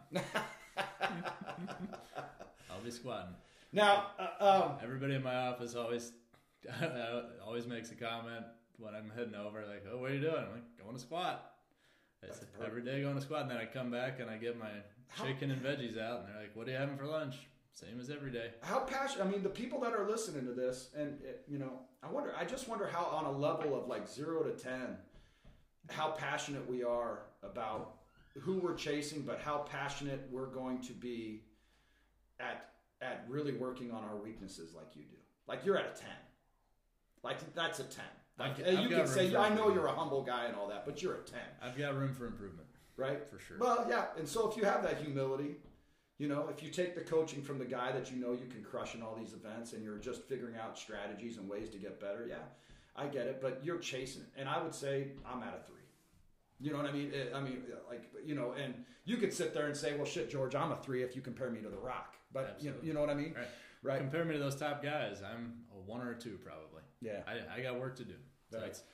I'll be squatting. Now, uh, um, everybody in my office always always makes a comment when I'm heading over, like, oh, what are you doing? I'm like, going to squat. It's every day going to squat. And then I come back and I get my chicken and veggies out, and they're like, what are you having for lunch? Same as every day. How passionate, I mean, the people that are listening to this, and, it, you know, I wonder, I just wonder how on a level of like zero to ten, how passionate we are about who we're chasing, but how passionate we're going to be at at really working on our weaknesses like you do. Like, you're at a ten. Like, that's a ten. Like, I've, you I've can say, I know you're a humble guy and all that, but you're a ten. I've got room for improvement. Right? For sure. Well, yeah. And so if you have that humility, you know, if you take the coaching from the guy that you know you can crush in all these events and you're just figuring out strategies and ways to get better, yeah, I get it. But you're chasing it. And I would say I'm at a three. You know what I mean? I mean, like, you know, and you could sit there and say, well, shit, George, I'm a three if you compare me to The Rock. But, you know, you know what I mean? Right. Right. Compare me to those top guys. I'm a one or a two probably. Yeah. I, I got work to do. So right. it's,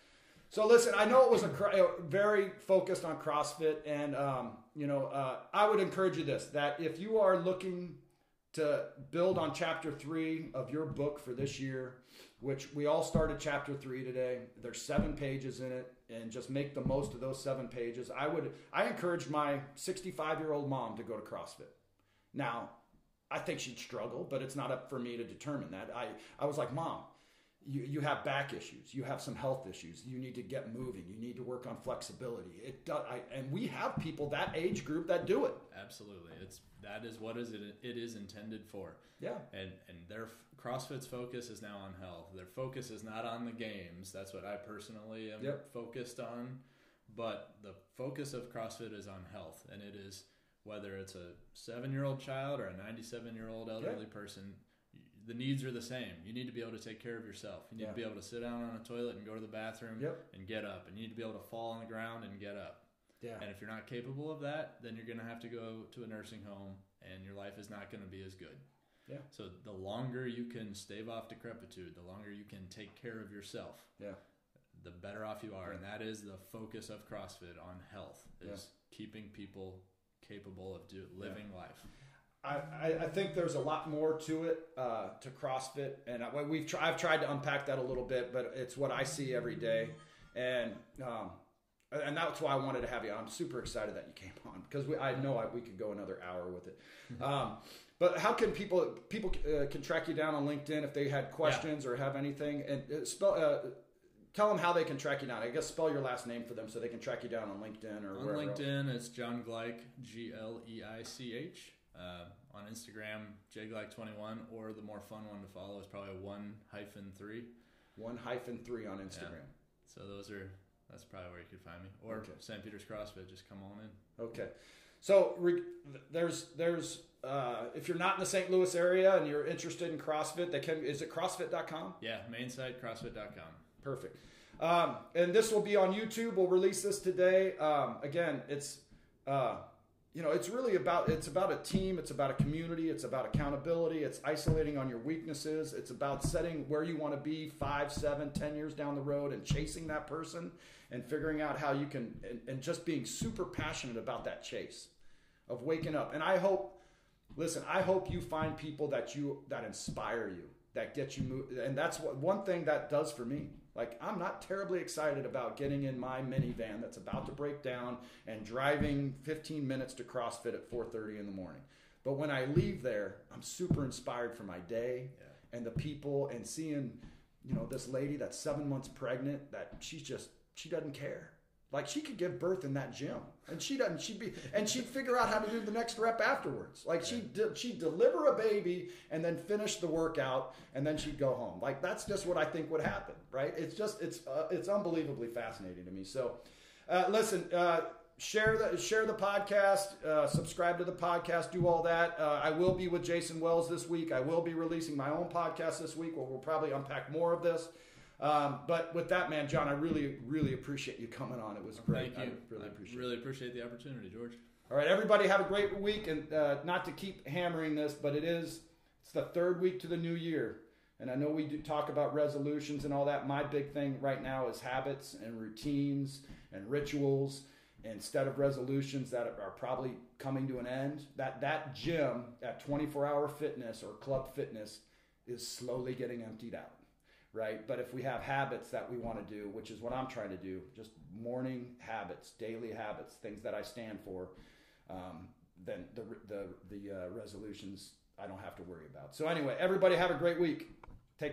So listen, I know it was a cr- very focused on CrossFit, and um, you know, uh, I would encourage you this: that if you are looking to build on chapter three of your book for this year, which we all started chapter three today. There's seven pages in it, and just make the most of those seven pages. I would, I encouraged my sixty-five-year-old mom to go to CrossFit. Now, I think she'd struggle, but it's not up for me to determine that. I, I was like, Mom, you, you have back issues. You have some health issues. You need to get moving. You need to work on flexibility. It does, I, and we have people that age group that do it. Absolutely. It's, that is what is it, it is intended for. Yeah. And, and their CrossFit's focus is now on health. Their focus is not on the games. That's what I personally am Yep. focused on. But the focus of CrossFit is on health, and it is, whether it's a seven-year-old child or a ninety-seven-year-old elderly Yeah. person, the needs are the same. You need to be able to take care of yourself. You need Yeah. to be able to sit down on a toilet and go to the bathroom Yep. and get up. And you need to be able to fall on the ground and get up. Yeah. And if you're not capable of that, then you're going to have to go to a nursing home, and your life is not going to be as good. Yeah. So the longer you can stave off decrepitude, the longer you can take care of yourself, Yeah. the better off you are. And that is the focus of CrossFit on health, is Yeah. keeping people capable of do, living yeah. life. I, I, I think there's a lot more to it, uh, to CrossFit. And I, we've try, I've tried to unpack that a little bit, but it's what I see every day. And, um, and that's why I wanted to have you. I'm super excited that you came on, because we, I know I, we could go another hour with it. Um, but how can people people uh, can track you down on LinkedIn if they had questions yeah. or have anything? And uh, spell uh, tell them how they can track you down. I guess spell your last name for them so they can track you down on LinkedIn or on wherever LinkedIn. Else. It's John Gleich, G L E I C H. Uh, on Instagram, J Gleich twenty-one, or the more fun one to follow is probably one hyphen three. One hyphen three on Instagram. Yeah. So those are. That's probably where you could find me. Or okay. Saint Peter's CrossFit, just come on in. Okay. So re- there's, there's uh, if you're not in the Saint Louis area and you're interested in CrossFit, they can, is it CrossFit dot com? Yeah, main site, CrossFit dot com. Perfect. Um, and this will be on YouTube. We'll release this today. Um, again, it's, uh, you know, it's really about, it's about a team. It's about a community. It's about accountability. It's isolating on your weaknesses. It's about setting where you want to be five, seven, ten years down the road and chasing that person and figuring out how you can, and, and just being super passionate about that chase of waking up. And I hope, listen, I hope you find people that you, that inspire you, that get you moved. And that's what, one thing that does for me. Like, I'm not terribly excited about getting in my minivan that's about to break down and driving fifteen minutes to CrossFit at four thirty in the morning. But when I leave there, I'm super inspired for my day yeah. and the people, and seeing, you know, this lady that's seven months pregnant, that she's just, she doesn't care. Like, she could give birth in that gym, and she doesn't. She'd be, and she'd figure out how to do the next rep afterwards. Like, yeah. she'd de- she'd deliver a baby and then finish the workout, and then she'd go home. Like, that's just what I think would happen, right? It's just it's uh, it's unbelievably fascinating to me. So, uh, listen, uh, share the share the podcast, uh, subscribe to the podcast, do all that. Uh, I will be with Jason Wells this week. I will be releasing my own podcast this week, where we'll probably unpack more of this. Um, but with that, man, John, I really, really appreciate you coming on. It was great. Thank you. I really appreciate I really appreciate the opportunity, George. All right, everybody, have a great week. And uh, not to keep hammering this, but it is, it's the third week to the new year. And I know we do talk about resolutions and all that. My big thing right now is habits and routines and rituals instead of resolutions that are probably coming to an end. That, that gym, that twenty-four hour fitness or club fitness is slowly getting emptied out. Right. But if we have habits that we want to do, which is what I'm trying to do, just morning habits, daily habits, things that I stand for, um, then the the the uh, resolutions I don't have to worry about. So anyway, everybody have a great week. Take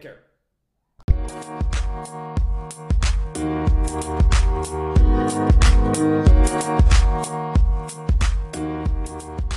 care.